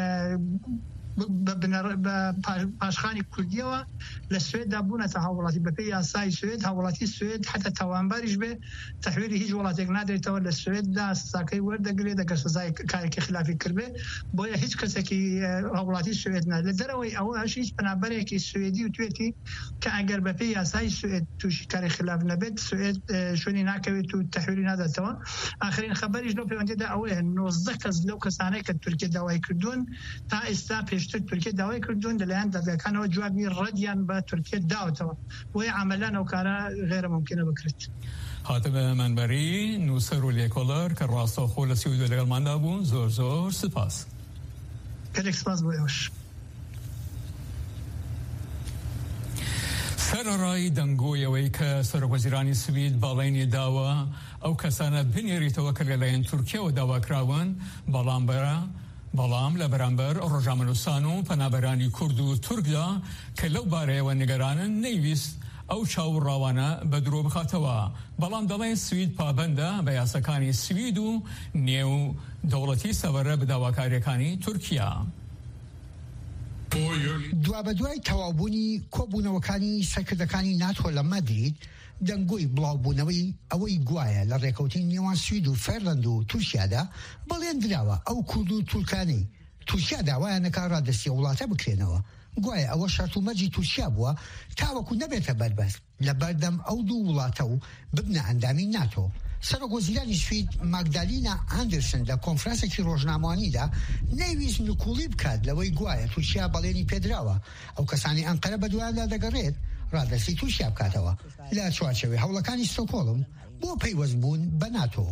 بە پاشخانی کوردیەوە لە سوێددا بوونەتە هاوڵاتی بەپێی یاسای سوێد هاوڵاتی سوێد حتا تاوانباریش بێ تەحویلی هیچ وڵاتێک نادرێتەوە لە سوێددا سزاکەی وەردەگرێت دەگەر سزای کارێکی خلافی کردبێ بۆیە هیچ کەسێکی هاوڵاتی سوێد نا لە دەرەوەی ئەوە هەش هیچ پەنابەرێکی سوێدی و توێتی کە ئەگەر بەپێی یاسای سوێد تووشی کاری خلاف نەبێت سوێد شوێنی ناکەوێت و تەحویلی ناداتەوە ئاخرین خەبەریش لەو پەیوەندیدا ئەوەیە نۆزدە کەس لەو کەسانەی کە تورکیا داوای کردوون تا ئێستا پێشتر تورکیا داوای کردوون لەلایەن دادگاکانەوە جوابی ڕەدیان بە تورکیا داوتەوە وی عملان ئەو کارە غێرە ممکنە بکرێت
هاتبە منبەری نووسەر و لێکۆڵەر کە ڕاستەوخۆ لە سوید لەگەڵماندا بوون زۆر زۆر سپاس
گەلێک سپاس بۆ ئێوەش
سەرەڕای دەنگۆیەوەی کە سەرۆکوەزیرانی سوید باڵێنی داوە ئەو کەسانە بنێریتەوە کە لەلایەن تورکیەوە داواکراون بەڵام بەرە بەڵام لە بەرامبەر ڕۆژنامەنووسان و پەنابەرانی کورد و تورکدا کە لەو بارەیەوە نیگەرانن نەیویست ئەو چاوەڕاوانە بە درۆ بخاتەوە بەڵام دەڵێن سوید پابەندە بە یاساکانی سوید و نێو دەوڵەتی سەوەرە بە داواکاریەکانی تورکیا
دوا بە دوای تەواوبوونی کۆبوونەوەکانی سەرکردەکانی ناتۆ لە مەدرید دەنگۆی بڵاوبوونەوەی ئەوەی گوایە لە ڕێکەوتنی نێوان سوید و فێرلەند و تورکیادا بەڵێندراوە ئەو کورد و تورکانەی تورکیا داوایە نەکا ڕادەستی وڵاتە بکرێنەوە گوایە ئەوە شەرت و مەرجی تورکیا بووە تاوەکو نەبێتە بەربەست لە بەردەم ئەو دوو وڵاتە و ببنە ئەندامی ناتۆ سەرۆکوەزیرانی سوید ماگدالینا ئاندرسن لە کۆنفرانسێکی ڕۆژنامەوانیدا نەیویست نکوڵی بکات لەوەی گوایە تورکیا بەڵێنی پێدراوە ئەو کەسانی ئەنقەرە بە دوایاندا دەگەڕێت ڕادەستی تورکیا بکاتەوە لە چوارچەوەی هەوڵەکانی ستۆکۆڵم بۆ پەیوەست بوون بە ناتۆوە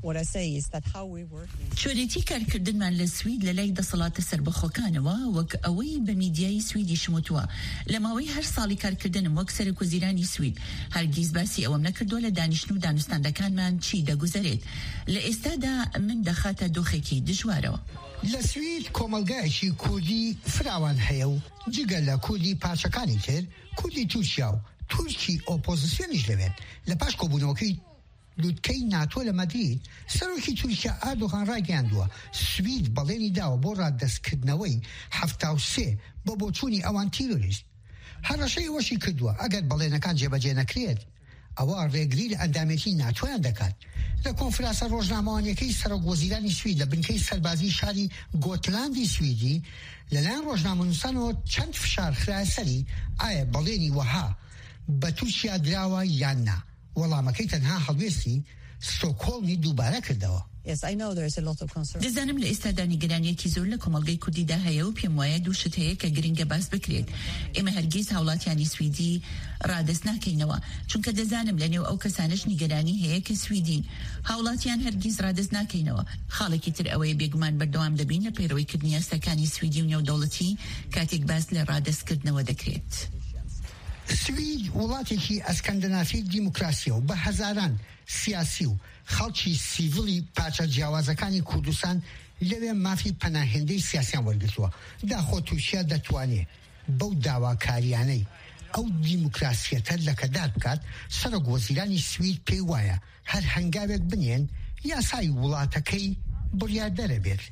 چۆرێتی کارکردنمان لە سوید لە لای دەسەڵاتە سربەخۆکانەوە وەک ئەوەی بە میدیای سویدی شموتووە لە ماوەی هەر ساڵی کارکردنم وەک سەرۆکوەزیرانی سوید هەرگیز باسی ئەوەم نەکردووە لە دانیشتن و دانوستاندەکانمان چی دەگوزارێت لە ئێستادا من دەخاتە دۆخێکی دژوارەوە.
لە سوید کۆمەلگایەکی کوردی فراوان هەیە و جگە لە کوردی پارچەکانی تر کوردی تورکیا و تورکی ئۆپۆزیسیۆنیش لەوێت لە پاش کۆبوونەوەکەی لوتکەی ناتۆ لە مەدرید سەرۆکی تورکیا ئەردۆغان ڕاگەیاندووە سوید بەڵێنی داوە بۆ ڕادەستکردنەوەی هەفتا و سێ بۆ بۆچوونی ئەوان تیرۆریست هەڕەشەی وەشی کردووە ئەگەر بەڵێنەکان جێبەجێ نەکرێت ئەوە ڕێگری لە ئەندامێتی ناتۆیان دەکات. لە کۆنفرانسە ڕۆژنامەوانیەکەی سەرۆکوەزیرانی سوید لە بنکەی سەربازی شاری گۆتلاندی سویدی لەلایەن ڕۆژنامەنووسانەوە چەند فشار خرایە سەری ئایا بەڵێنی وەها بە تورکیا دراوە یان نا. وەڵامەکەی تەنها هەڵوێستی ستۆکهۆڵمی دووبارە کردەوە.
دەزانم لە ئێستادا نیگەرانیەکی زۆر لە کۆمەڵگەی کوردیدا هەیە و پێم وایە دوو شت هەیە کە گرنگە باس بکرێت. ئێمە هەرگیز هاوڵاتیانی سویدی ڕادەست ناکەینەوە چونکە دەزانم لە نێو ئەو کەسانش نیگەرانی هەیە کە سویدین هاوڵاتیان هەرگیز ڕادەست ناکەینەوە. خاڵێکی تر ئەوەیە بێگومان بەردەوام دەبین لە پەیڕەوەیکردنی یاساکانی سویدی و نێودەوڵەتی کاتێک باس لە ڕادەستکردنەوە دەکرێت.
سوید وڵاتێکی ئەسکەندەنافی دیموکراسیە و بە هەزاران سیاسی و خەڵکی سیڤڵی پاچە جیاوازەکانی کوردستان لەوێ مافی پەناهێندەی سیاسیان وەرگرتووە. داخۆ تووشیا دەتوانێت بەو داواکاریانەی ئەو دیموکراسیەتە لەکەدار بکات. سەرۆکوەزیرانی سوید پێی وایە هەر هەنگاوێک بنێن یاسای وڵاتەکەی بڕیاردەرە بێت.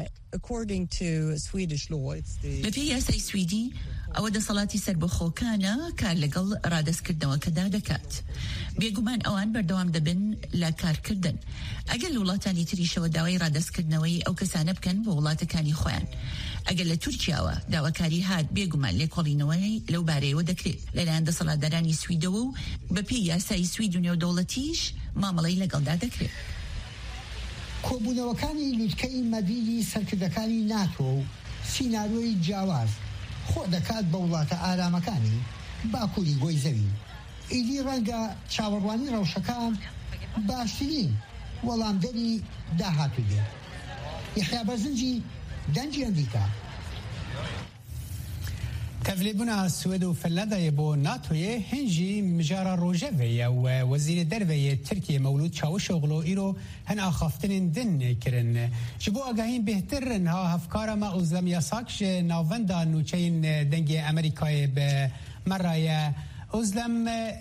بەپێی یاسای سویدی ئەوە دەسەڵاتی سەربەخۆکانە کار لەگەڵ ڕادەستکردنەوەکەدا دەکات. بێگومان ئەوان بەردەوام دەبن لە کارکردن. ئەگەر لە وڵاتانی تریشەوە داوای ڕادەستکردنەوەی ئەو کەسانە بکەن بۆ وڵاتەکانی خۆیان. ئەگەر لە تورکیاوە داواکاری هات بێگومان لێکۆڵینەوەی لەو بارەیەوە دەکرێت لەلایەن دەسەڵاتدارانی سویدەوە و بەپێی یاسای سوید و نێودەوڵەتیش مامەڵەی لەگەڵدا دەکرێت.
کۆبوونەوەکانی لوتکەی مەدریدی سەرکردەکانی ناتۆ و سیناریۆی جیاواز خۆ دەکات بە وڵاتە ئارامەکانی باکووری گۆی زەوی. ئیدی ڕەنگە چاوەڕوانی ڕەوشەکان باشترین وەڵامدەری داهاتوو بێت. یەحیا بەرزنجی دەنجی ئەمریکا.
تەڤلێبوونا سوێد و فنلەندایە بۆ ناتۆیە هێنجی مژارە ڕۆژەڤەیە و وەزیرە دەرڤەیە ترکیە مەولود چاوشۆغڵۆ ئیرۆ هەن ئاخافتنên din kirin. Ji bo agahîn bêhtir ha hevkara me Özlem Yasak ji navenda nûçeyên dengê Amerîkayê bi meraye. Özlem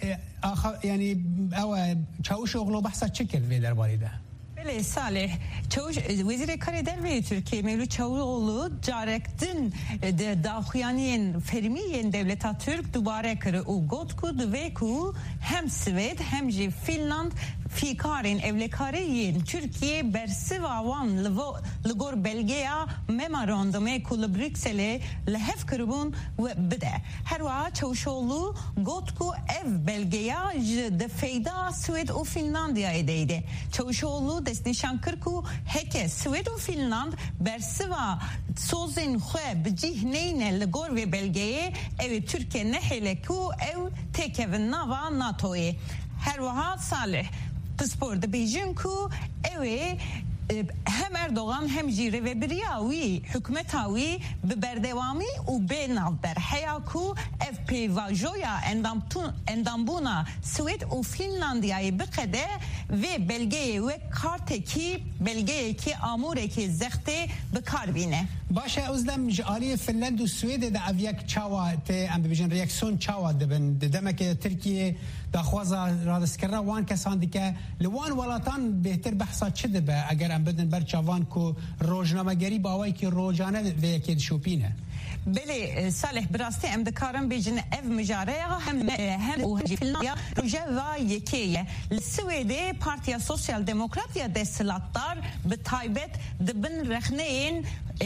yani ew çavuşoğlu behsa çi kir vê derbarê de?
Bele Salih, Çavuş Vezir-i Kare Derve Türkiye Mevlüt Çavuşoğlu carektin de daxuyaniyen fermiyen devleta Türk dubare kırı u gotku dve ku hem Sved hem ji Finland fikarin evlekareyin Türkiye bersiva wan ligor belgeya memorandumê ku li Brükselê li hev kiribûn ve bide. Her wa Çavuşoğlu gotku ev belgeya ji de feyda Sved û Finlandiyayê de ide. Çavuşoğlu destnîşan kir ku heke Swêd û Finland bersiva sozên xwe bi cih neyne li gor vê belgeyê ew ê Tirkiye nehêle ku ew têkevin nava NATOyê. Her wiha Salih pispor dibêjin ku ew ê hem Erdoğan hem jî rêveberiya wî hikûmeta wî bi berdewamî û bê navber heya ku ev pêvajoya endambûna Swêd û Finlandiyayê biqede vê belgeyê wek kartekî belgeyekî amûrekî zextê bikar bîne.
Baş e Özlem ji aliyê Finland û Swêdê de ev yek çawa tê em bibêjin reaksiyon çawa dibin di demeke Tirkiye daxwaza radestkirina wan kesan dike li wan welatan bêhtir behsa çi dibe eger em bidin ber çavan ku rojnamegerî bawayekî rojane vê yekê dişopîne.
Bele Salih birastî em dikarin bêjin ev mijareya hem hem û Finlandiya rojeva yekê li Swêdê Partiya Sosyal Demokrat ya desthilatdar bi taybet dibin rexneyên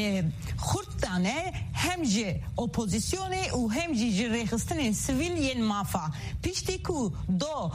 xurtdane hem ji opozisyonê û hem jî ji rêxistinên sivîl yên mafa. Piştî ku do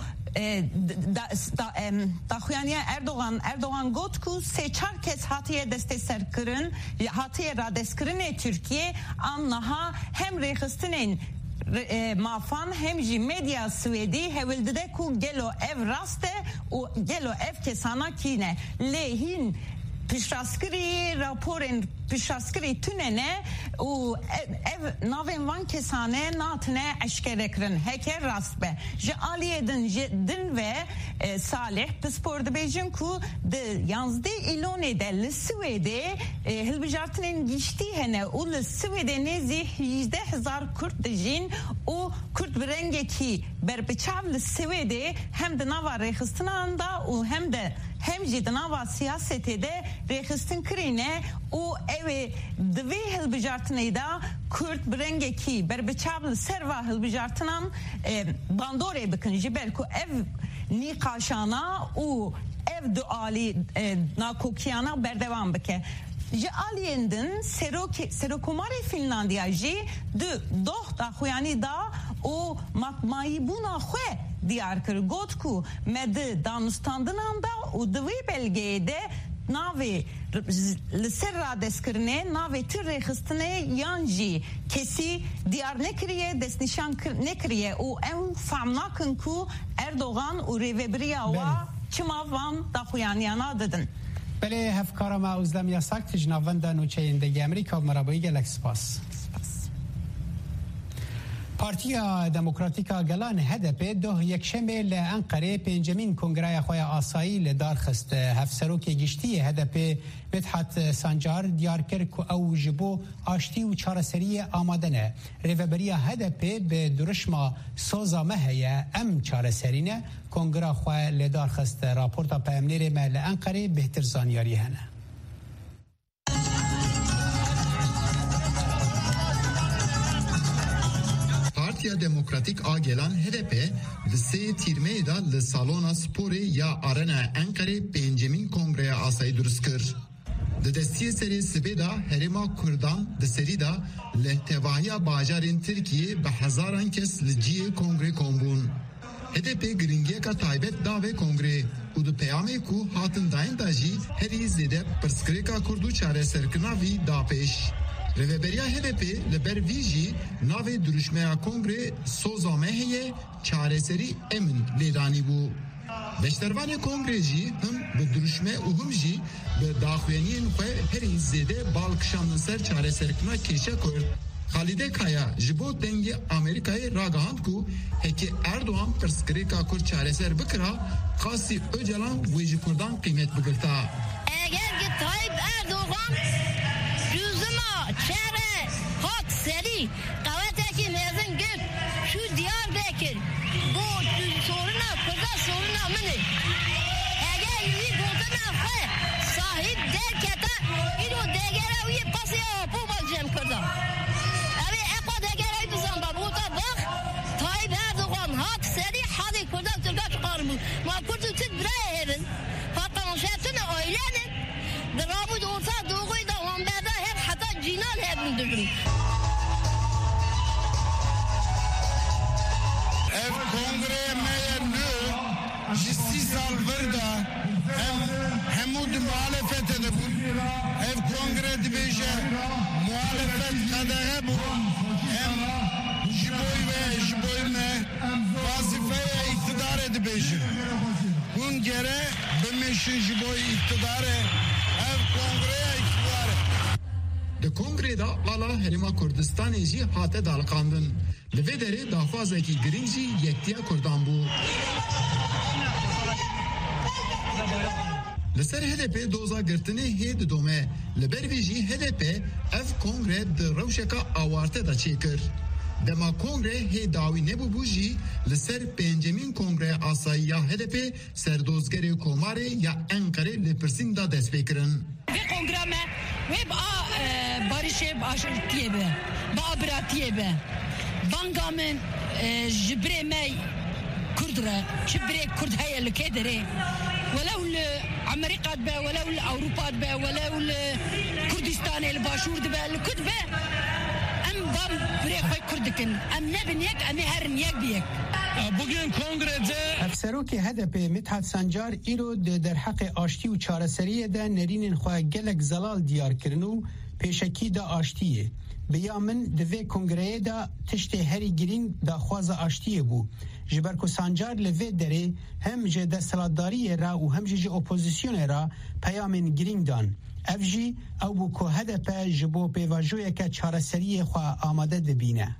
daxuyaniya Erdoğan Erdoğan got ku sê çar kes hatiye destê serkirin hatiye radestkirinê Tirkiye an niha hem rêxistinên مافان همجی مدیا سوئدی هولده کو گلو اف راسته و گلو اف کسانا کینه لهین پیشراسکری راپورن پیشراسکری تونه و ev navên van kesane natine eşkere kirin heke rast be ji aliyê din din ve salih pispor dibêjin ku di yanzdê îlonê de li Swêdê hilbijartinên giştî hene û li Swêdê nêzî hejdeh hezar Kurd dijîn û Kurd bi rengekî berbiçav li Swêdê hem di nava rêxistinan da û hem de hem jî di nava siyasetê de rêxistin kirîne û ew di vê hilbijartinê da Kurd bi rengekî berbiçav li ser va hilbijartinan bandorê bikin ji ber ku ev nîqaşana û ev du alî nakokiyana berdevam bike. Ji aliyên din Serokomarê Finlandiya jî du doh da xweyanî da û matmayîbûna xwe diyar kir got ku me di danûstandinan da û di vê belgeyê de navê li ser radestkirinê navê tir rêxistinê yan jî kesî diyar nekiriye destnîşan nekiriye û ew fehm nakin ku Erdogan û rêveberiya wa çima van daxuyaniyana didin.
Belê hevkara me Özlem Yasak ji navenda nûçeyên de Amerîka merabeyî gelek spas. Partiya Demokratîka Gelan H D P doh yekşemê li Enqerê pêncemîn kongreya xwe ya asayî li dar xist. Hevserokê giştî H D P Midhat Sancar diyar kir ku ew ji bo aştî û çareseriyê amade ne. Rêveberiya H D P bi duruşma soza me heye em çareserîne kongreya xwe li dar xist. Raporta peyamnêrê me li Enqerê bêhtir zanyarî hene.
Partiya Demokratik a gelan H D P li sê tîrmeyê da li salona sporê ya Arena Enqerê pêncemîn kongreya asayî durust kir. Di destiyê serê sibê da Herêma Kurdan di serî da lehtevahiya bajarên Tirkiyê bi hezaran kes li ciyê kongre kombûn. H D P giringiyeka taybet da vê kongre û di peyamê ku hatin dayên da jî herî zêde pirsgirêka Kurd û çareserkirina vî da pêş. Rêveberiya H D P li ber vî jî navê duruşmeya kongre soza me heye çareserî emin lêdanî bû. Beşdervanê kongre jî him bi duruşme û him jî bi daxuyaniyên xwe herî zêde balkişandin ser çareserkirina kêşa Kurd. Halide Kaya ji bo dengê Amerîkayê ragihand ku hekî Erdogan pirsgirêka Kurd çareser bikira qasî Öcalan wê ji Kurdan qîmet bigirta.
Eger ki Tayyip Erdogan çare hak seri kaveteki mezun git şu Diyarbakır bu soruna Kurda soruna mını eğer yüzü bozana fe sahip der keta ilo degere uyi pasya bu balcem Kurda abi eko degere bizan bab ota bak Tayyip Erdogan hak seri hadi Kurda Türk'e çıkar mı ma Kurdu tit biraya herin hatta şertine oylenin Rabud orta doğuyu da onlarda hep hatta cinal hepindirim.
Ev kongreye meyenlü ciddi salvırda hem hemud muhalefet edip ev kongre dibêje muhalefet kadehe bu hem jiboy ve jiboy me vazifeye iktidar edibêje. Bun gere bemeşin jiboy iktidarı ev kongreye iktidarı.
Di kongreda ala Herêma Kurdistanê jî hate dalqandin. Li vê derê daxwazekî giring jî yektiya Kurdan bû. Li ser H D P doza girtinê hê didome. Li ber vê jî H D P ev kongre di rewşeka awarte da çêkir. Dema kongre hê dawî nebûbû jî li ser pêncemîn kongreya asayiya H D P serdozgerê Komarê ya Enqerê li pirsîn da dest pê kirin.
Vê kongre me wê ba barîşê aşirtiye be, ba biratiye be. Banga min ji birê me Kurd re, çi birê Kurd heye li kê derê. Welew li Amerîka dibe, welew li Ewropa dibe, welew li Kurdistanê li başûr dibe, li ku dibe. Em bam birê xwe Kurd dikin. Em nebin yek, em ê herin yek bi yek.
Bugün kongrede
Hevserokê H D P Midhat Sancar îro di derheqê aştî û çareseriyê de nerînên xwe gelek zelal diyar kirin û pêşekî da aştiyê. بیا من دوی کنگره دا تشت هری گرین دا خواز آشتیه بو جبر کو سانجار لوی دره هم جه دستلاتداری را و هم جه اپوزیسیون را پیامن گرین دان اف جی او بو که هدف جبو پیواجوی که چارسری خواه آماده دبینه.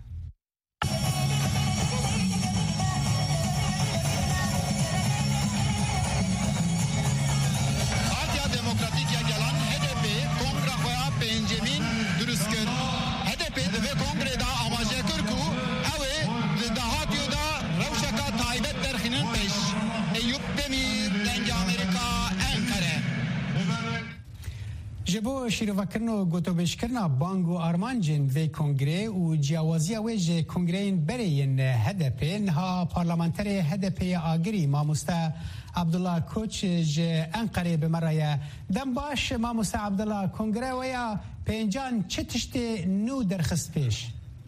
جبو شیروکرنو گوتوبشکرنا بانگو آرمانجن و کنگره و جیاوازی ویج کنگرین برین هدپین ها پارلمانتر هدپی آگری ماموستا عبدالله کوچ ج انقره بمرای دم باش ماموستا عبدالله کنگره ویا پینجان چه تشت نو درخست پیش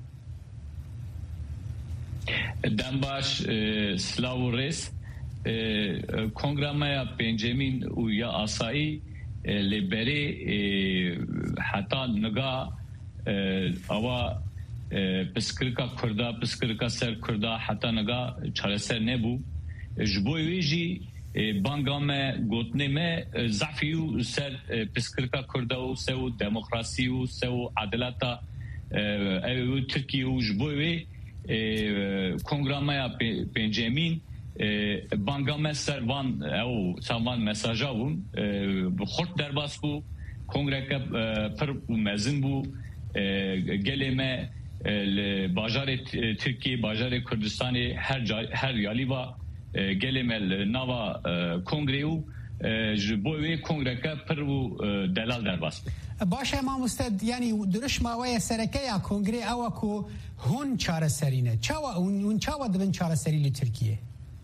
دم باش سلاو ریس کنگره میا پینجمین و یا آسایی لبری حتی نگاه اوا پسکرکا کردا پسکرکا سر کردا حتی نگاه چاره سر نبو جبوی ویجی بانگام گوتنه میں ضعفیو سر پسکرکا کردا و سو دموکراسی و سو عدالتا او ترکیو جبوی وی کنگرامه پنجمین بانگام سر وان او سامان مساجا بون خورد در باس بو کنگره که پر مزن بو گلمه باجار ترکیه باجار کردستان هر هر یالی با گلمه نوا کنگره و بوی کنگره که پر بو دلال در باس بو
باشه ما مستد یعنی درش ماوی سرکه یا کنگره او کو هون چاره سرینه چاوا اون چاوا دبن چاره سری لی ترکیه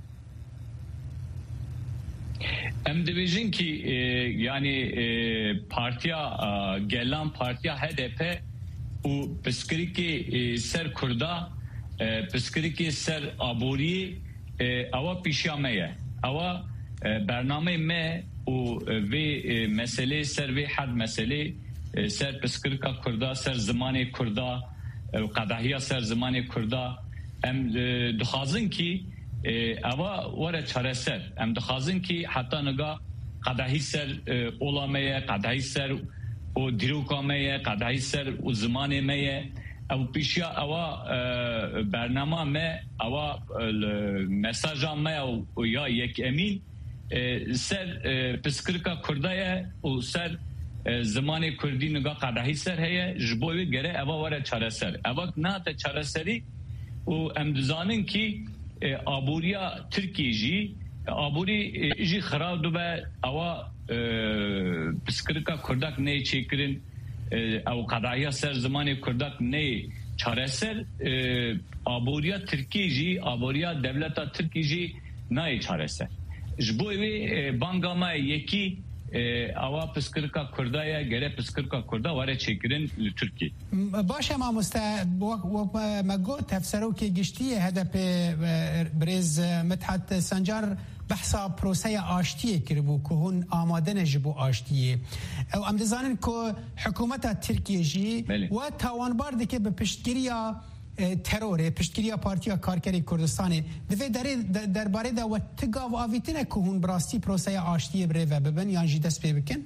ام دیویژن کی یعنی پارتیا گلان پارتیا هدپ و پسکری کی سر کردا پسکری کی سر آبوری اوا پیشیامه اوا برنامه ما و وی مسئله سر وی حد مسئله سر پسکری کا کردا سر زمان کردا قضاهیا سر زمان کردا ام دخازن کی اوا ورا چاره سر ام دخازن کی حتی نگاه قداهی سر اولامه قداهی سر و دیروکامه قداهی سر و زمانه میه او پیشیا اوا برنامه ما اوا مساجا ما و یا یک امین سر پسکرکا کردایه و سر زمان کردی نگاه قداهی سر هیه جبوی گره اوا ورا چاره سر اوا نه تا چاره سری و ام دزانن کی آبوریا ترکیه جی آبوری جی خراب دو به اوا پسکرکا کردک نه چیکرین او قضایا سر زمان کردک نه چاره سر آبوریا ترکیه جی آبوریا دولتا ترکیه جی نه چاره سر جبوی بانگاما یکی اوا پسکرکا کردایا گره پسکرکا کردا واره چیکرین ترکیه
باشه ما مستا ما گفت تفسرو که گشتی هدف برز مدحت سنجار بحثا پروسه آشتیه کربو که هون آماده نجبو آشتیه او ام دزانن که حکومت ترکیه جی و تاوانبار دکه به پشتگیریا ترور پشتگیریا پارتیا کارکری کردستان دوی داره درباره دا و تگاو آویتنه که هون براستی پروسه آشتیه بره و ببن یا جی دست پی بکن؟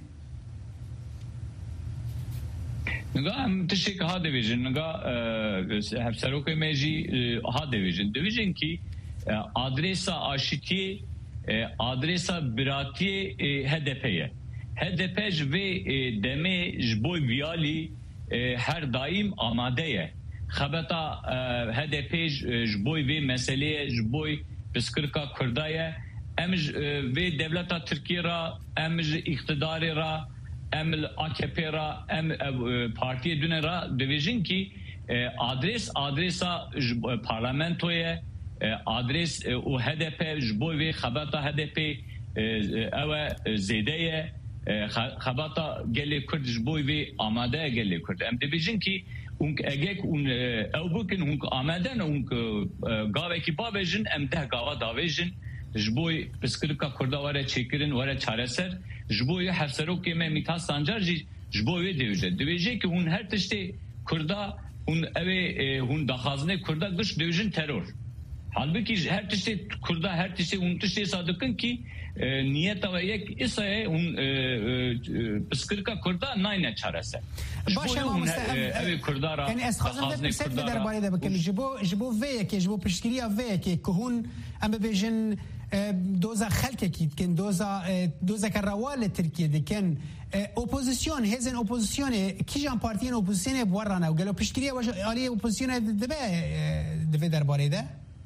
نگاه هم تشک ها دویژن نگاه هفسروک میجی ها دویژن دویژن کی آدرسا آشتیه آدرسا براتی هدپیه هدپش و دمه جبوی ویالی هر دایم آماده خبتا هدپش جبوی و مسئله جبوی بسکرکا کردایه امج و دولتا ترکیه را امج اقتدار را ام آکپی را ام پارتی دونه را دویژن کی آدرس آدرسا پارلمنتوی آدرس و هدپ جبوی خبتا هدپ او زیده خبتا گلی کرد جبوی آماده گلی کرد ام دویژن کی اونک اگه اون او بکن اونک آمدن اونک گاوه کی باویژن ام ده گاوه داویژن جبوی بسکرکا کردا واره چیکرین واره چاره سر جبوی هر سرو که من میتا سانجار جی جبوی دیوژه دیوژه که اون هر تشتی Kurda hun ev hun daxazne Kurda gış dövjün terör. Halbuki her tişte Kurda her tişte hun tişte sadıkın ki niyet ve yek isa'ya hun pıskırka Kurda nayne çarese.
باشه ما
ev Kurda ra
yani esxazın da pek درباره ده بکن جبو جبو وی که جبو پشتگیری وی که کهون ام ببیجن دوزا خلق کی کن دوزا دوزا کروال ترکیه دکن اپوزیسیون هزن اپوزیسیون کی جان پارتیان اپوزیسیون بورانا و گلو پشتگیری واش علی اپوزیسیون دبه دبه درباره ده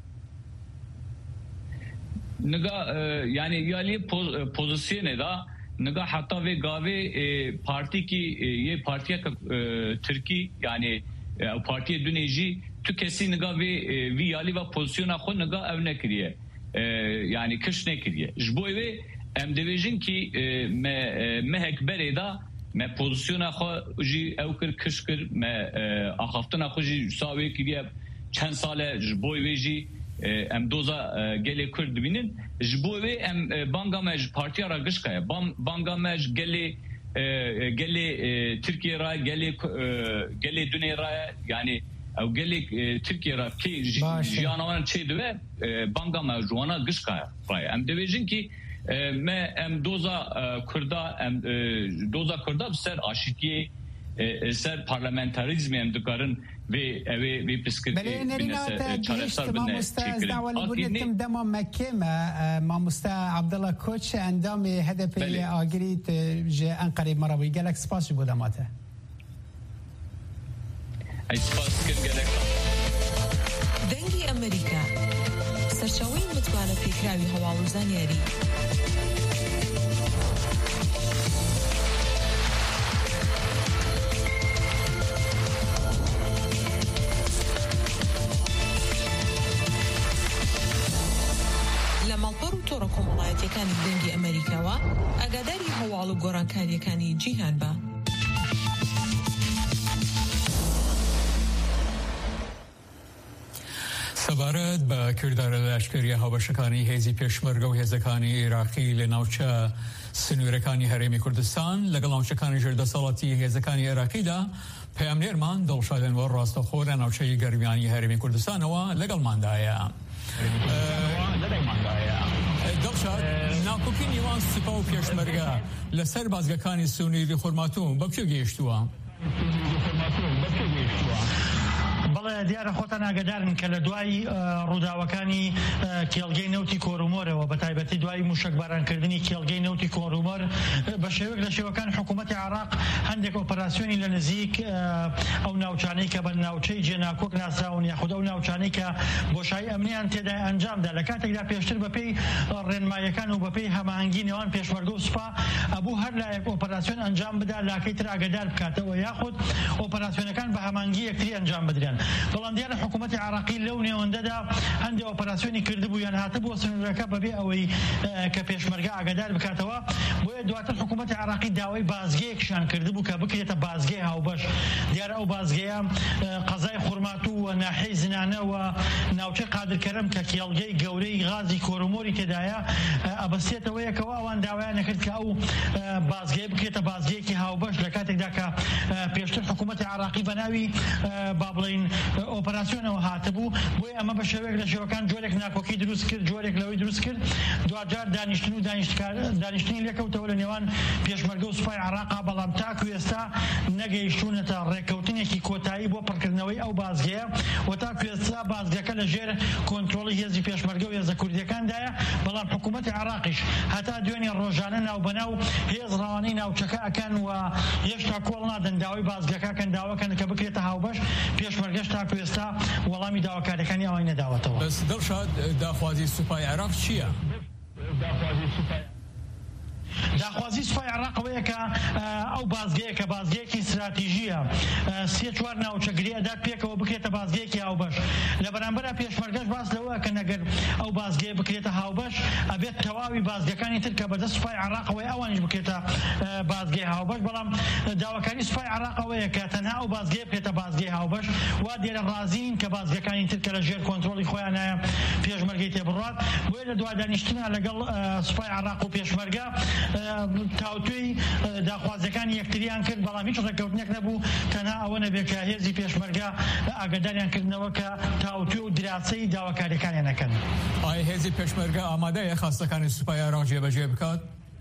نگا yani yali pozisyonu da nega hatta ve gave parti ki ye partiye Türkiye yani partiye düneci tu kesin nega ve vi yali ve pozisyona xo nega ev ne kiriye yani kış ne kiriye jbo ve em devejin ki me mehek bereda me pozisyona xo ji ev kir kış kir me axaftına xo ji sawe kiriye çend sale jbo ve ji em doza gele Kurd binin jbo ve em bangamaj partiya ra gışkaya bangamaj gele gele Türkiye ra gele gele dünya ra yani ev gele Türkiye ra ki janavan çeydi ve bangamaj juana gışkaya em devejin ki me em doza Kurda em doza Kurda ser aşikiye ser parlamentarizmi em dikarın ve eve ve psikolojik binese çalışlar bine çekilir.
Akidem dema Mekke ma Musta Abdullah Koç endam H D P agirit je Ankara marabi gelek spas bu damate.
Ay spas kin gelek.
Dengi Amerika serçawîn mutbane fikrawi hawaluzan yari. تۆڕە کۆمەڵایەتیەکانی دەنگی ئەمریکاوە ئاگاداری هەواڵ و گۆڕانکاریەکانی جیهان بە.
سەبارەت بە کردارە لەشکریە هاوبەشەکانی هێزی پێشمەرگە و هێزەکانی عێراقی لە ناوچە سنوورەکانی هەرێمی کوردستان لەگەڵ ناوچەکانی ژێردەسەڵاتی هێزەکانی عێراقیدا پەیامنێرمان دڵشادنەوە ڕاستەخۆ لە ناوچەی گەرمیانی هەرێمی کوردستانەوە لەگەڵماندایە. دڵشاد ناکۆکی نیوان سوپا و پێشمەرگە لەسەر بازگەکانی سونی خورماتوم بە کوێ گەیشتووە؟
بەڵێ دیارە خۆتان ئاگادارن کە لە دوای ڕووداوەکانی کێڵگەی نەوتی کۆرومۆرەوە بە تایبەتی دوای موشکبارانکردنی کێڵگەی نەوتی کۆرومۆر بە شێوەیەک لە شێوەکان حکوومەتی عێراق هەندێک ئۆپەراسیۆنی لە نزیک ئەو ناوچانەی کە بە ناوچەی جێناکۆک ناسراون یاخود ئەو ناوچانەی کە بۆشایی ئەمنیان تێدا ئەنجامدا لە کاتێکدا پێشتر بەپێی ڕێنماییەکان و بەپێی هەماهەنگی نێوان پێشمەرگە و سوپا ئەبوو هەر لایەک ئۆپەراسیۆن ئەنجام بدا لاکەی تر ئاگادار بکاتەوە یاخود ئۆپەراسیۆنەکان بە هەماهەنگی یەکتری ئەنجام بدرێن. بەڵام دیارە حکوومەتی عێراقی لەو نێوەندەدا هەندێک ئۆپەراسیۆنی کردبوو یان هاتبووە سنوورەکە بەبێ ئەوەی کە پێشمەرگە ئاگادار بکاتەوە بۆیە دواتر حکوومەتی عێراقی داوای بازگەیەکیشان کردبوو کە بکرێتە بازگەی هاوبەش. دیارە ئەو بازگەیە قەزای خورماتوو و ناحیەی زنانە و ناوچەی قادرکەرەم کە کێڵگەی گەورەی غازی کۆرومۆری تێدایە ئەبەستێتەوە یەکەوە ئەوان داوایان نەکرد کە ئەو بازگەیە بکرێتە بازگەیەکی هاوبەش لە کاتێکدا کە پێشتر حکوومەتی عێراقی بە ناوی با بڵێن ئۆپەراسیۆنەوە هاتبوو بۆی ئەمە بە شێوەیەک لە شێوەکان جۆرێک ناکۆکی دروست کرد جۆرێک لەوەی دروست کرد دوجار دانیشتن و دانیشتنی لێکەوتەوە لە نێوان پێشمەرگە و سوپای عێراقا بەڵام تاکو ئێستا نەگەیشتوونەتە ڕێکەوتنێکی کۆتایی بۆ پڕکردنەوەی ئەو بازگەیە و تاکو ئێستا بازگەکە لە ژێر کۆنتڕۆڵی هێزی پێشمەرگە و هێزە کوردیەکاندایە بەڵام حکوومەتی عێراقیش هەتا دوێنێ ڕۆژانە ناوبەناو هێز ڕەوانەی ناوچەکە ئەکەن و هێشتا کۆڵ نادەن داوای بازگەکەکەن داواکەن کە بکرێتە هاوبەش پێشمەرگەش تاکو ئێستا وەڵامی داواکاریەکانی ئەوەی نەداوەتەوە.
بەس دڵشاد داخوازی سوپای عێراق چییە؟
داخوازی سوپای عێراق ئەوەیە کە ئەو بازگەیە کە بازگەیەکی استراتیژیە سێ چوار ناوچەگری ئەدات پێکەوە بکرێتە بازگەیەکی هاوبەش لە بەرامبەر پێشمەرگەش باس لەوە کە نەگەر ئەو بازگەیە بکرێتە هاوبەش ئەبێت تەواوی بازگەکانی تر کە بەدەست سوپای عێراق ئەوەی ئەوانیش بکرێتە بازگەی هاوبەش بەڵام داواکاری سوپای عێراق ئەوەیە کە تەنها ئەو بازگەیە بکرێتە بازگەی هاوبەش وا دیارە ڕازین کە بازگەکانی تر کە لە ژێر کۆنتڕۆڵی خۆیانایە پێشمەرگەی تێبڕات بۆیە لە دوای دانیشتنا لەگەڵ سوپای عراق و پێشمەرگە تاوتوێی داخوازەکانی یەکتریان کرد بەڵام هیچ ڕێککەوتنێک نەبوو تەنها ئەوە نەبێت کە هێزی پێشمەرگە ئاگاداریان کردنەوە کە تاوتوێ و دراسەی داواکاریەکانیان نەکەن.
ئایا هێزی پێشمەرگە ئامادەیە خاستەکانی سوپای عێراق جێبەجێ بکات؟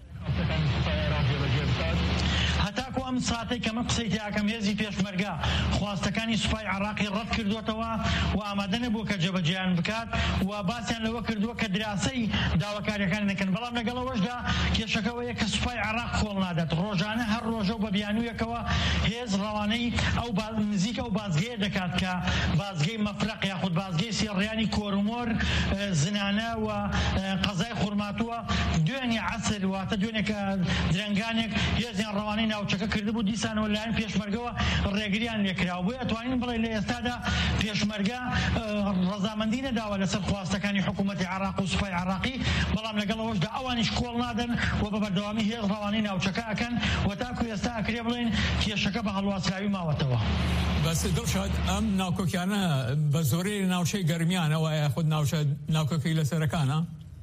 هەتاکو ئەم ساتەی کە من قسەی تیاکەم هێزی پێشمەرگە خواستەکانی سوپای عراقی ڕەت کردوێتەوە و ئامادە نەبوو کە جێبەجێیان بکات و باسییان لەوە کردووە کە دراسەی داواکاریەکانی نەکەن بەڵام لەگەڵەوەشدا کێشەکەوەیە کە سوپای عراق خۆڵ نادات ڕۆژانە هەر ڕۆژە و بە بیانوویەکەوە هێز ڕەوانەی ئەو نزیک ئەو بازگەیە دەکات کە بازگەی مەفرەق یاخود بازگەی سێڕیانی کۆرمۆر زنانە و قەزای خوڕماتووە دوێنێ عەسر واتە دوێنێکە درەنگانێک هێزیان ڕەوانەی ناوچەکە کردبوو دیسانەوە لایەن پێشمەرگەوە ڕێگریان لێکراوە بۆیە ئەتوانین بڵێ لە ئێستادا پێشمەرگە ڕەزامەندی نەداوە لەسەر خواستەکانی حکوومەتی عراق و سوپای عراقی بەڵام لەگەڵەوەشدا ئەوانیش کۆڵ نادەن و بە بەردەوامی هێز ڕەوانەی ناوچەکە ئەکەن و تاکو ئێستا ئەکرێ بڵێن کێشەکە بە هەڵواسراوی ماوەتەوە.
بەس دڵشاد ئەم ناوکۆکیانە بە زۆرەی ناوچەی گەرمیانەوە یاخود ناوکۆکی لەسەرەکانە؟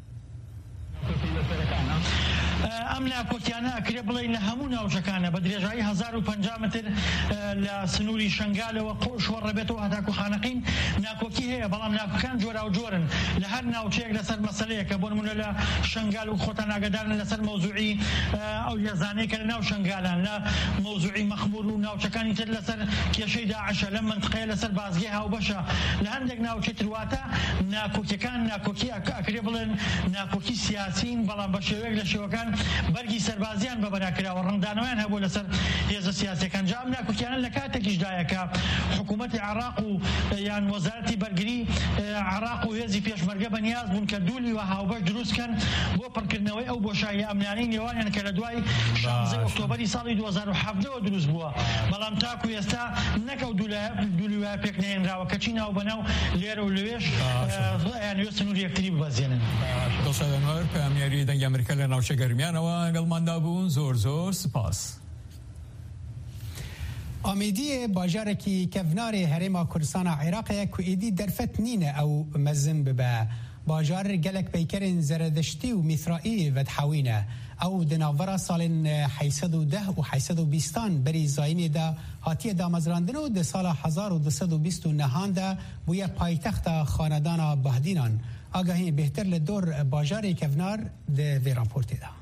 ئەم ناکۆکیانە ئەکرێ بڵێن لە هەموو ناوچەکانە بە درێژایی هەزار و پەنجا متر لە سنووری شنگالەوە شۆڕ ڕەبێتەوە هەتاکو خانەقین ناکۆکی هەیە بەڵام ناکۆکان جۆرا و جۆرن لە هەر ناوچەیەک لەسەر مەسەلەیەکە بۆ نمونە لە شنگال و خۆتان ئاگادارن لەسەر مەوزوعی ئەو هێزانەی کە لە ناو شنگالان لە مەوزوعی مەخمور و ناوچەکانی تر لەسەر کێشەی داعشە لەم منطقەیە لەسەر بازگەی هاوبەشە لە هەندێک ناوچەی تر واتە ناکۆکیەکان ناکۆکی ئەکرێ بڵێن ناکۆکی سیاسین بەڵام بە شێوەیەک لە شێوەکان بەرگی سەربازیان بە بەراکراوە ڕەنگدانەوەیان هەبوو لەسەر هێزە سیاسیەکان جا ئەم ناکۆکیانە لە کاتێکیشدایە کە حکوومەتی عراق و یان وەزارەتی بەرگری عراق و هێزی پێشمەرگە بەنیاز بوون کە دوولی و هاوبەش دروستکەن بۆ پڕکردنەوەی ئەو بۆشایی ئەمنانەی نێوانیان کە لە دوای شانزەی ئۆکتۆبەری ساڵی دوو هەزار و حەڤدەوە دروست بووە بەڵام تاکو ئێستا نەک ئەو دوولی وایە پێک نەهێنراوە کەچی ناو بەناو لێرە و لەوێش یانوێ سنووری یەکتری ببەزێنن.
دڵشاد ئەنوەر پەیامێری دەنگی ئەمریکا لە ناوچە گەرمیانەوە گەڵماندا بوون زۆر زۆر سپاس.
ئامێدیە باژارێکی کەڤنارێ هەرێما کوردستانە عێراقەیە کو ئیدی دەرفەت نینە ئەو مەزن ببە باژار gelek peykerên zerediştî û mîthraî vedhewîne ew di navbera salên heyset û deh û heyset û bîstan berî zayînê de hatiye damezrandin û di sala hezar û du sed û bîst û nehan de bûye paytexta xanedana Bahdînan. Agahiyê bêhtir li dor bajarê kevnar di vê raportê de.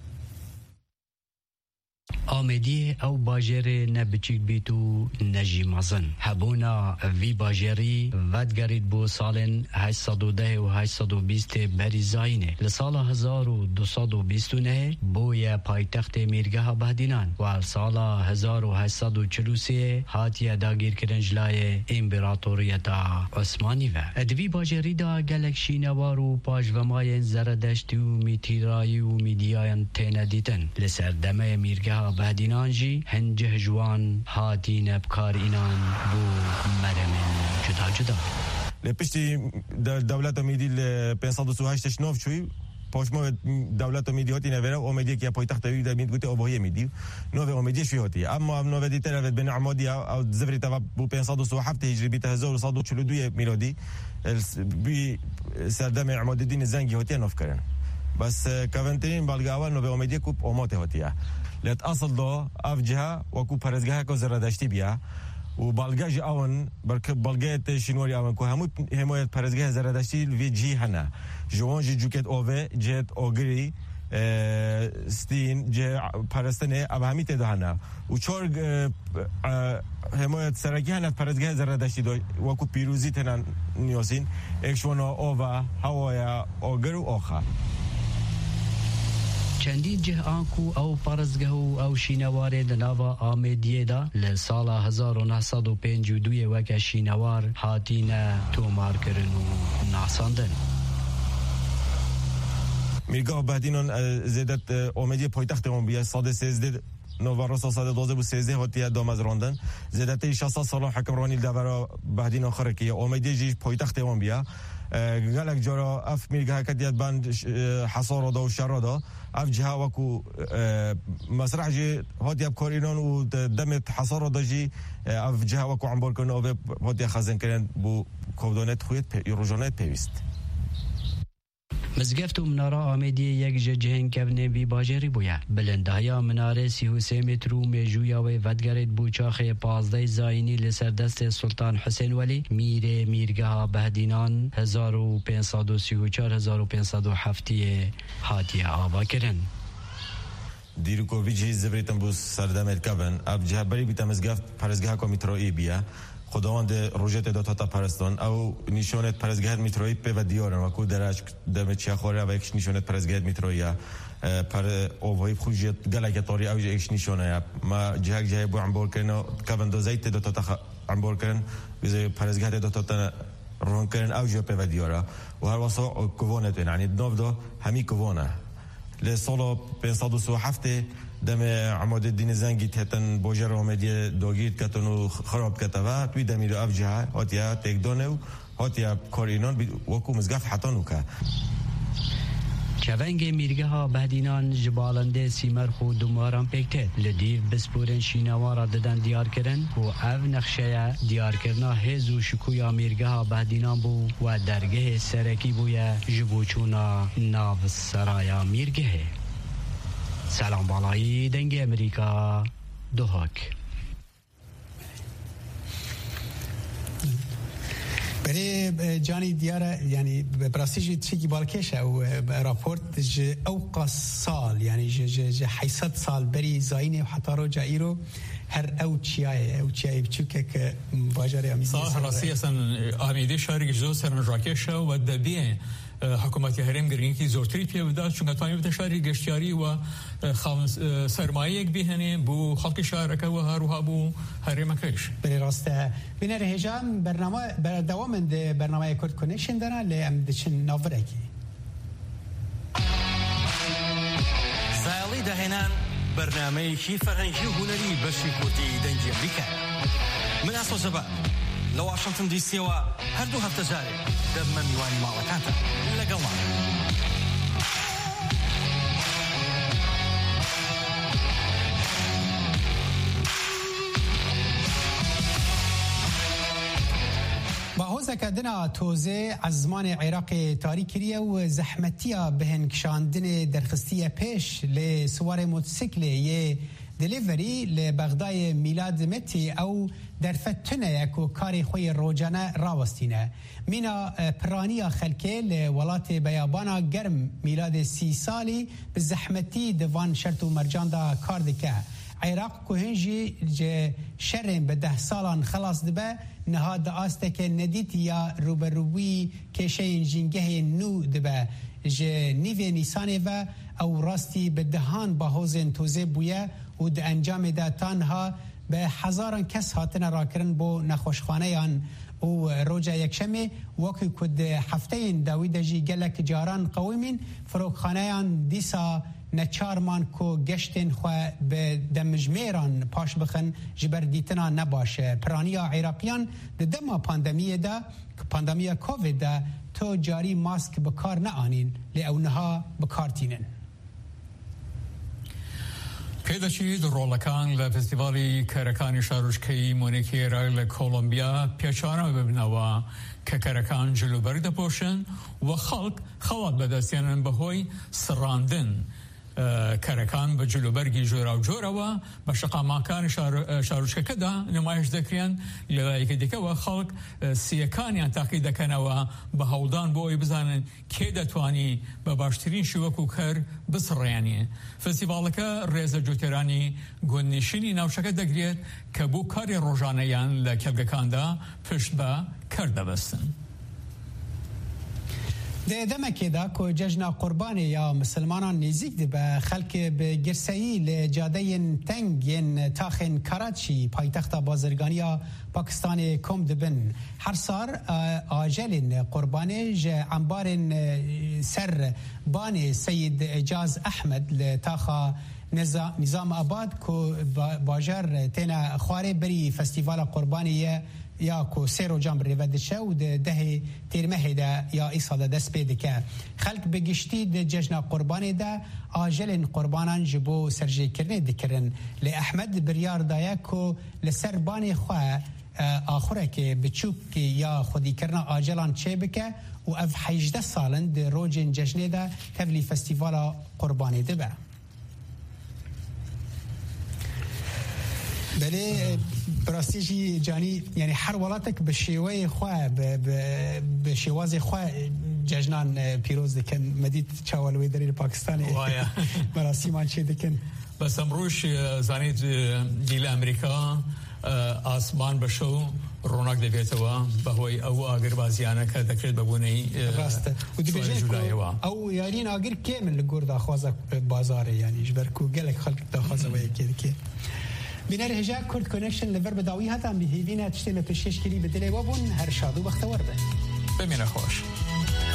آمدی او باجره نبچیک بیتو نجی مزن هبونا وی باجری ودگرید بو سالن هشتصد و ده و هشتصد و بیست بری زاینه لسال هزار و دوصد و بیست و نه بوی پایتخت میرگاه بهدینان و سال هزار و هشتصد و چلو سه هاتیه داگیر کرنجلای امپراتوریت عثمانی و ادوی باجری دا گلک شینوار و پاجومای زردشتی و میتیرایی و میدیاین تینه دیتن لسر دمه میرگاه بعدینان جی هنجه جوان هاتین بکار اینان بو مرمن جدا جدا
لپشتی دولت امیدی ل پانصد و سی و هشت نوف شوی پاشمو دولت امیدی هاتی نوره امیدی که پایتخت وی در مید گوته آبایی امیدی نوف امیدی شوی هاتی اما نوف دیتر ود بن عمادی او زفری توا بو پانصد و سی و هفت هجری بیت هزار و صد و چهل و دو میلادی بی سردم عماد الدین زنگی هاتی نوف کردن بس کاونترین بالگاوان نوف امیدی کوب اومات هاتیه لات اصل دو اف جهه وكو پرزگاه کو زردشتی بیا و بالگاج اون برکب بالگات شنواری اون کو همو حمایت پرزگاه زردشتی وی جی هنا جوان جی جوکت اوه جت اوگری ستین جه پرستنه اب همیت دهنا و چور حمایت سرگی هنت پرزگاه زردشتی دو وكو پیروزی تنان نیازین اکشونا اوه هوایا اوگر و آخر
چندین جه آنکو او پرزگه و او شینواره دناوا آمدیه دا لسال هزار و نهصد و پنج و دوی وک شینوار هاتین تومار کرن و ناساندن
میرگاه بهدینان زیدت آمدیه پایتخت اون بیه ساده سیزده نواراسا ساده دوزه بو سیزده هاتیه دامز راندن زیدت شصت سال حکمرانی دورا بهدینان خرکیه آمدیه جی پایتخت اون بیه گلک جارا اف میرگاه کدیت بند حصار دا و شر دا اف جهه وکو مسرح جی هاتی اب کار ایران و دمت حصار دا جی اف جهه وکو عنبار کنه و هاتی خزن کرن بو کودانت خویت روزانه پیوست
مزگفت و مناره آمدی یک جهن کبنه بی باجری بویا بلندهایا مناره سی و سه متر و میجویا و ودگرد بوچاخ پازده زاینی لسر دست سلطان حسین ولی میره میرگاه بهدینان هزار و پینصد و سی و چهار هزار و پینصد و هفت هاتی آبا کرن
دیروکوویچ زبریتن بو سردم الکبن اب جهبری بیت مزگفت پرزگاه کمیتروئی بیا خداوند روجت داتا پرستان او نشانت پرزگاه میتروئی په و دیارن و کو درج دم چه خوره و یک نشانت پرزگاه میتروئی پر اووی خوجت گلک طاری او یک نشانه ما جهک جه بو عمبور کنه کبن دو زیت داتا عمبور کن بزی پرزگاه داتا رون کن او جو په و دیاره و هر واسه کوونت یعنی دو دو همی کوونه لسال پنجصد و سی و هفت دم عماد الدین زنگی تهتن باجر آمدی داگید کتن و خراب کتوه توی دمیر افجه هاتیا تکدانه و هاتیا کارینان وکو مزگفت حتانو که
چونگ میرگه ها بهدینان جبالنده سیمر خود دوماران پکتید لدیو بسپورن شینوارا ددن دیار کرن و او نقشه دیار کرنا هز و شکویا میرگه ها بهدینان بو و درگه سرکی بویا جبوچونا ناو سرایا میرگه. سلام بالایی دنگ امریکا دوهاک
برای جانی دیاره یعنی براسیج چیکی بالکشه و راپورت ج اوقا سال یعنی ج ج ج حیصد سال بری زاینه و حتی رو جایی رو هر او چیای او چیای بچوکه که باجر امیدی
صح راستی اصلا امیدی شهری جزو سرن راکشه و دبیه حکومت هرم گرین کی زورتری پیودا چون توانی بتشاری گشتیاری و خامس سرمایه یک بهنه بو خلق شهر که و هروها بو هرم کش
بری راسته بینر هجام برنامه بر دوام د برنامه کورد کنکشن داره لام دچن نوورکی
سالی دهنان برنامه کی فرهنگی و هنری بشی کوردی دنجی امریکا من اساس با لو واشنطن دي سي و هردو هفته جاري دم ميواني مالكانتا لقوا
باهوزه کدنا توزه از زمان عراق تاریکیه و زحمتیه بهن کشاندن درخستیه پیش لسوار موتوسیکل یه دلیوری لبغدای میلاد متی او در فتنه یکو کاری خوی روزانه راوستینه مینا پرانیا خلکه لولات بیابانا گرم میلاد سی سالی به زحمتی دوان شرط و مرجان دا کار دکه عراق کوهنجی جه شرم به ده سالان خلاص دبه نهاد آسته که ندیت یا روبروی کشه جنگه نو دبه جه نیو نیسانه و او راستی به دهان با حوزن توزه بویه و ده انجام ده تانها به هزاران کس هاتن راکرن بو نخوشخانه یان و روجا یکشمه وکی کد هفته داوید جی گلک جاران قویمین فروخانه یان دیسا نچارمان کو گشتن خو به دمجمیران پاش بخن جبر دیتنا نباشه پرانیا عراقیان ده دما پاندمیه ده پاندمیه کووید ده تو جاری ماسک بکار نآنین لی اونها بکارتینن
پیدا چید رولکان لفستیوالی کرکانی شاروشکی مونیکیرا لکولومبیا پیچانا ببنوا که کرکان جلو برده پوشن و خلق خواد بدستیانن بهوی سراندن کرکان به جلوبرگی جورا و جورا و به شقاماکان شاروشکه کدا نمایش دکرین لایک دیگه و خلق سیکانیان تاکید کنه و به هودان بوی بزنن که دتوانی به باشترین شوک و کر بسریانی فستیوال که ریزه جوترانی گونشینی نوشکه دگریت که بو کاری روزانه‌یان لکلگکان دا پشت با کرده بستن.
ده دمکی دا که جشن قربانی یا مسلمانان نزیک ده به خلق به گرسایی لجاده تنگ تاخن کراچی پایتخت بازرگانی پاکستان کم دبن هر سال آجل قربانی جه انبار سر بان سید اجاز احمد لتاخا نظام آباد که باجر تینا خواره بری فستیوال قربانی یا کو سیرو جام ریودشه و ده تیرمه ده یا ایسال دست پیده که خلق بگشتی ده جشن قربانی ده آجل قربانان جبو سرجی کرنه دکرن لی احمد بریار دایا که لسر بانی خواه آخوره که بچوک یا خودی کرنا آجلان چه بکه و اف هجده سالن در روز جشنه ده تبلی فستیوال قربانی ده به بله براستیجی جانی یعنی هر ولاتک به شیوه خواه به شواز خواه جشنان پیروز دکن مدید چاولوی دری پاکستان مراسمان چه دکن
بس امروش زانید دیل امریکا آسمان بشو رونق دبیتوا بهوی او آگر بازیانه که دکرد ببونی
راسته و دبیجه او یارین آگر که من لگور داخوازه بازاره یعنی جبرکو گلک خلق داخوازه و یکی دکی بینار هجا کرد کنکشن لور بداوی هاتم به هیوین اتشتی لپشش کلی بدلی وابون هر شادو بختور به
بمینه خوش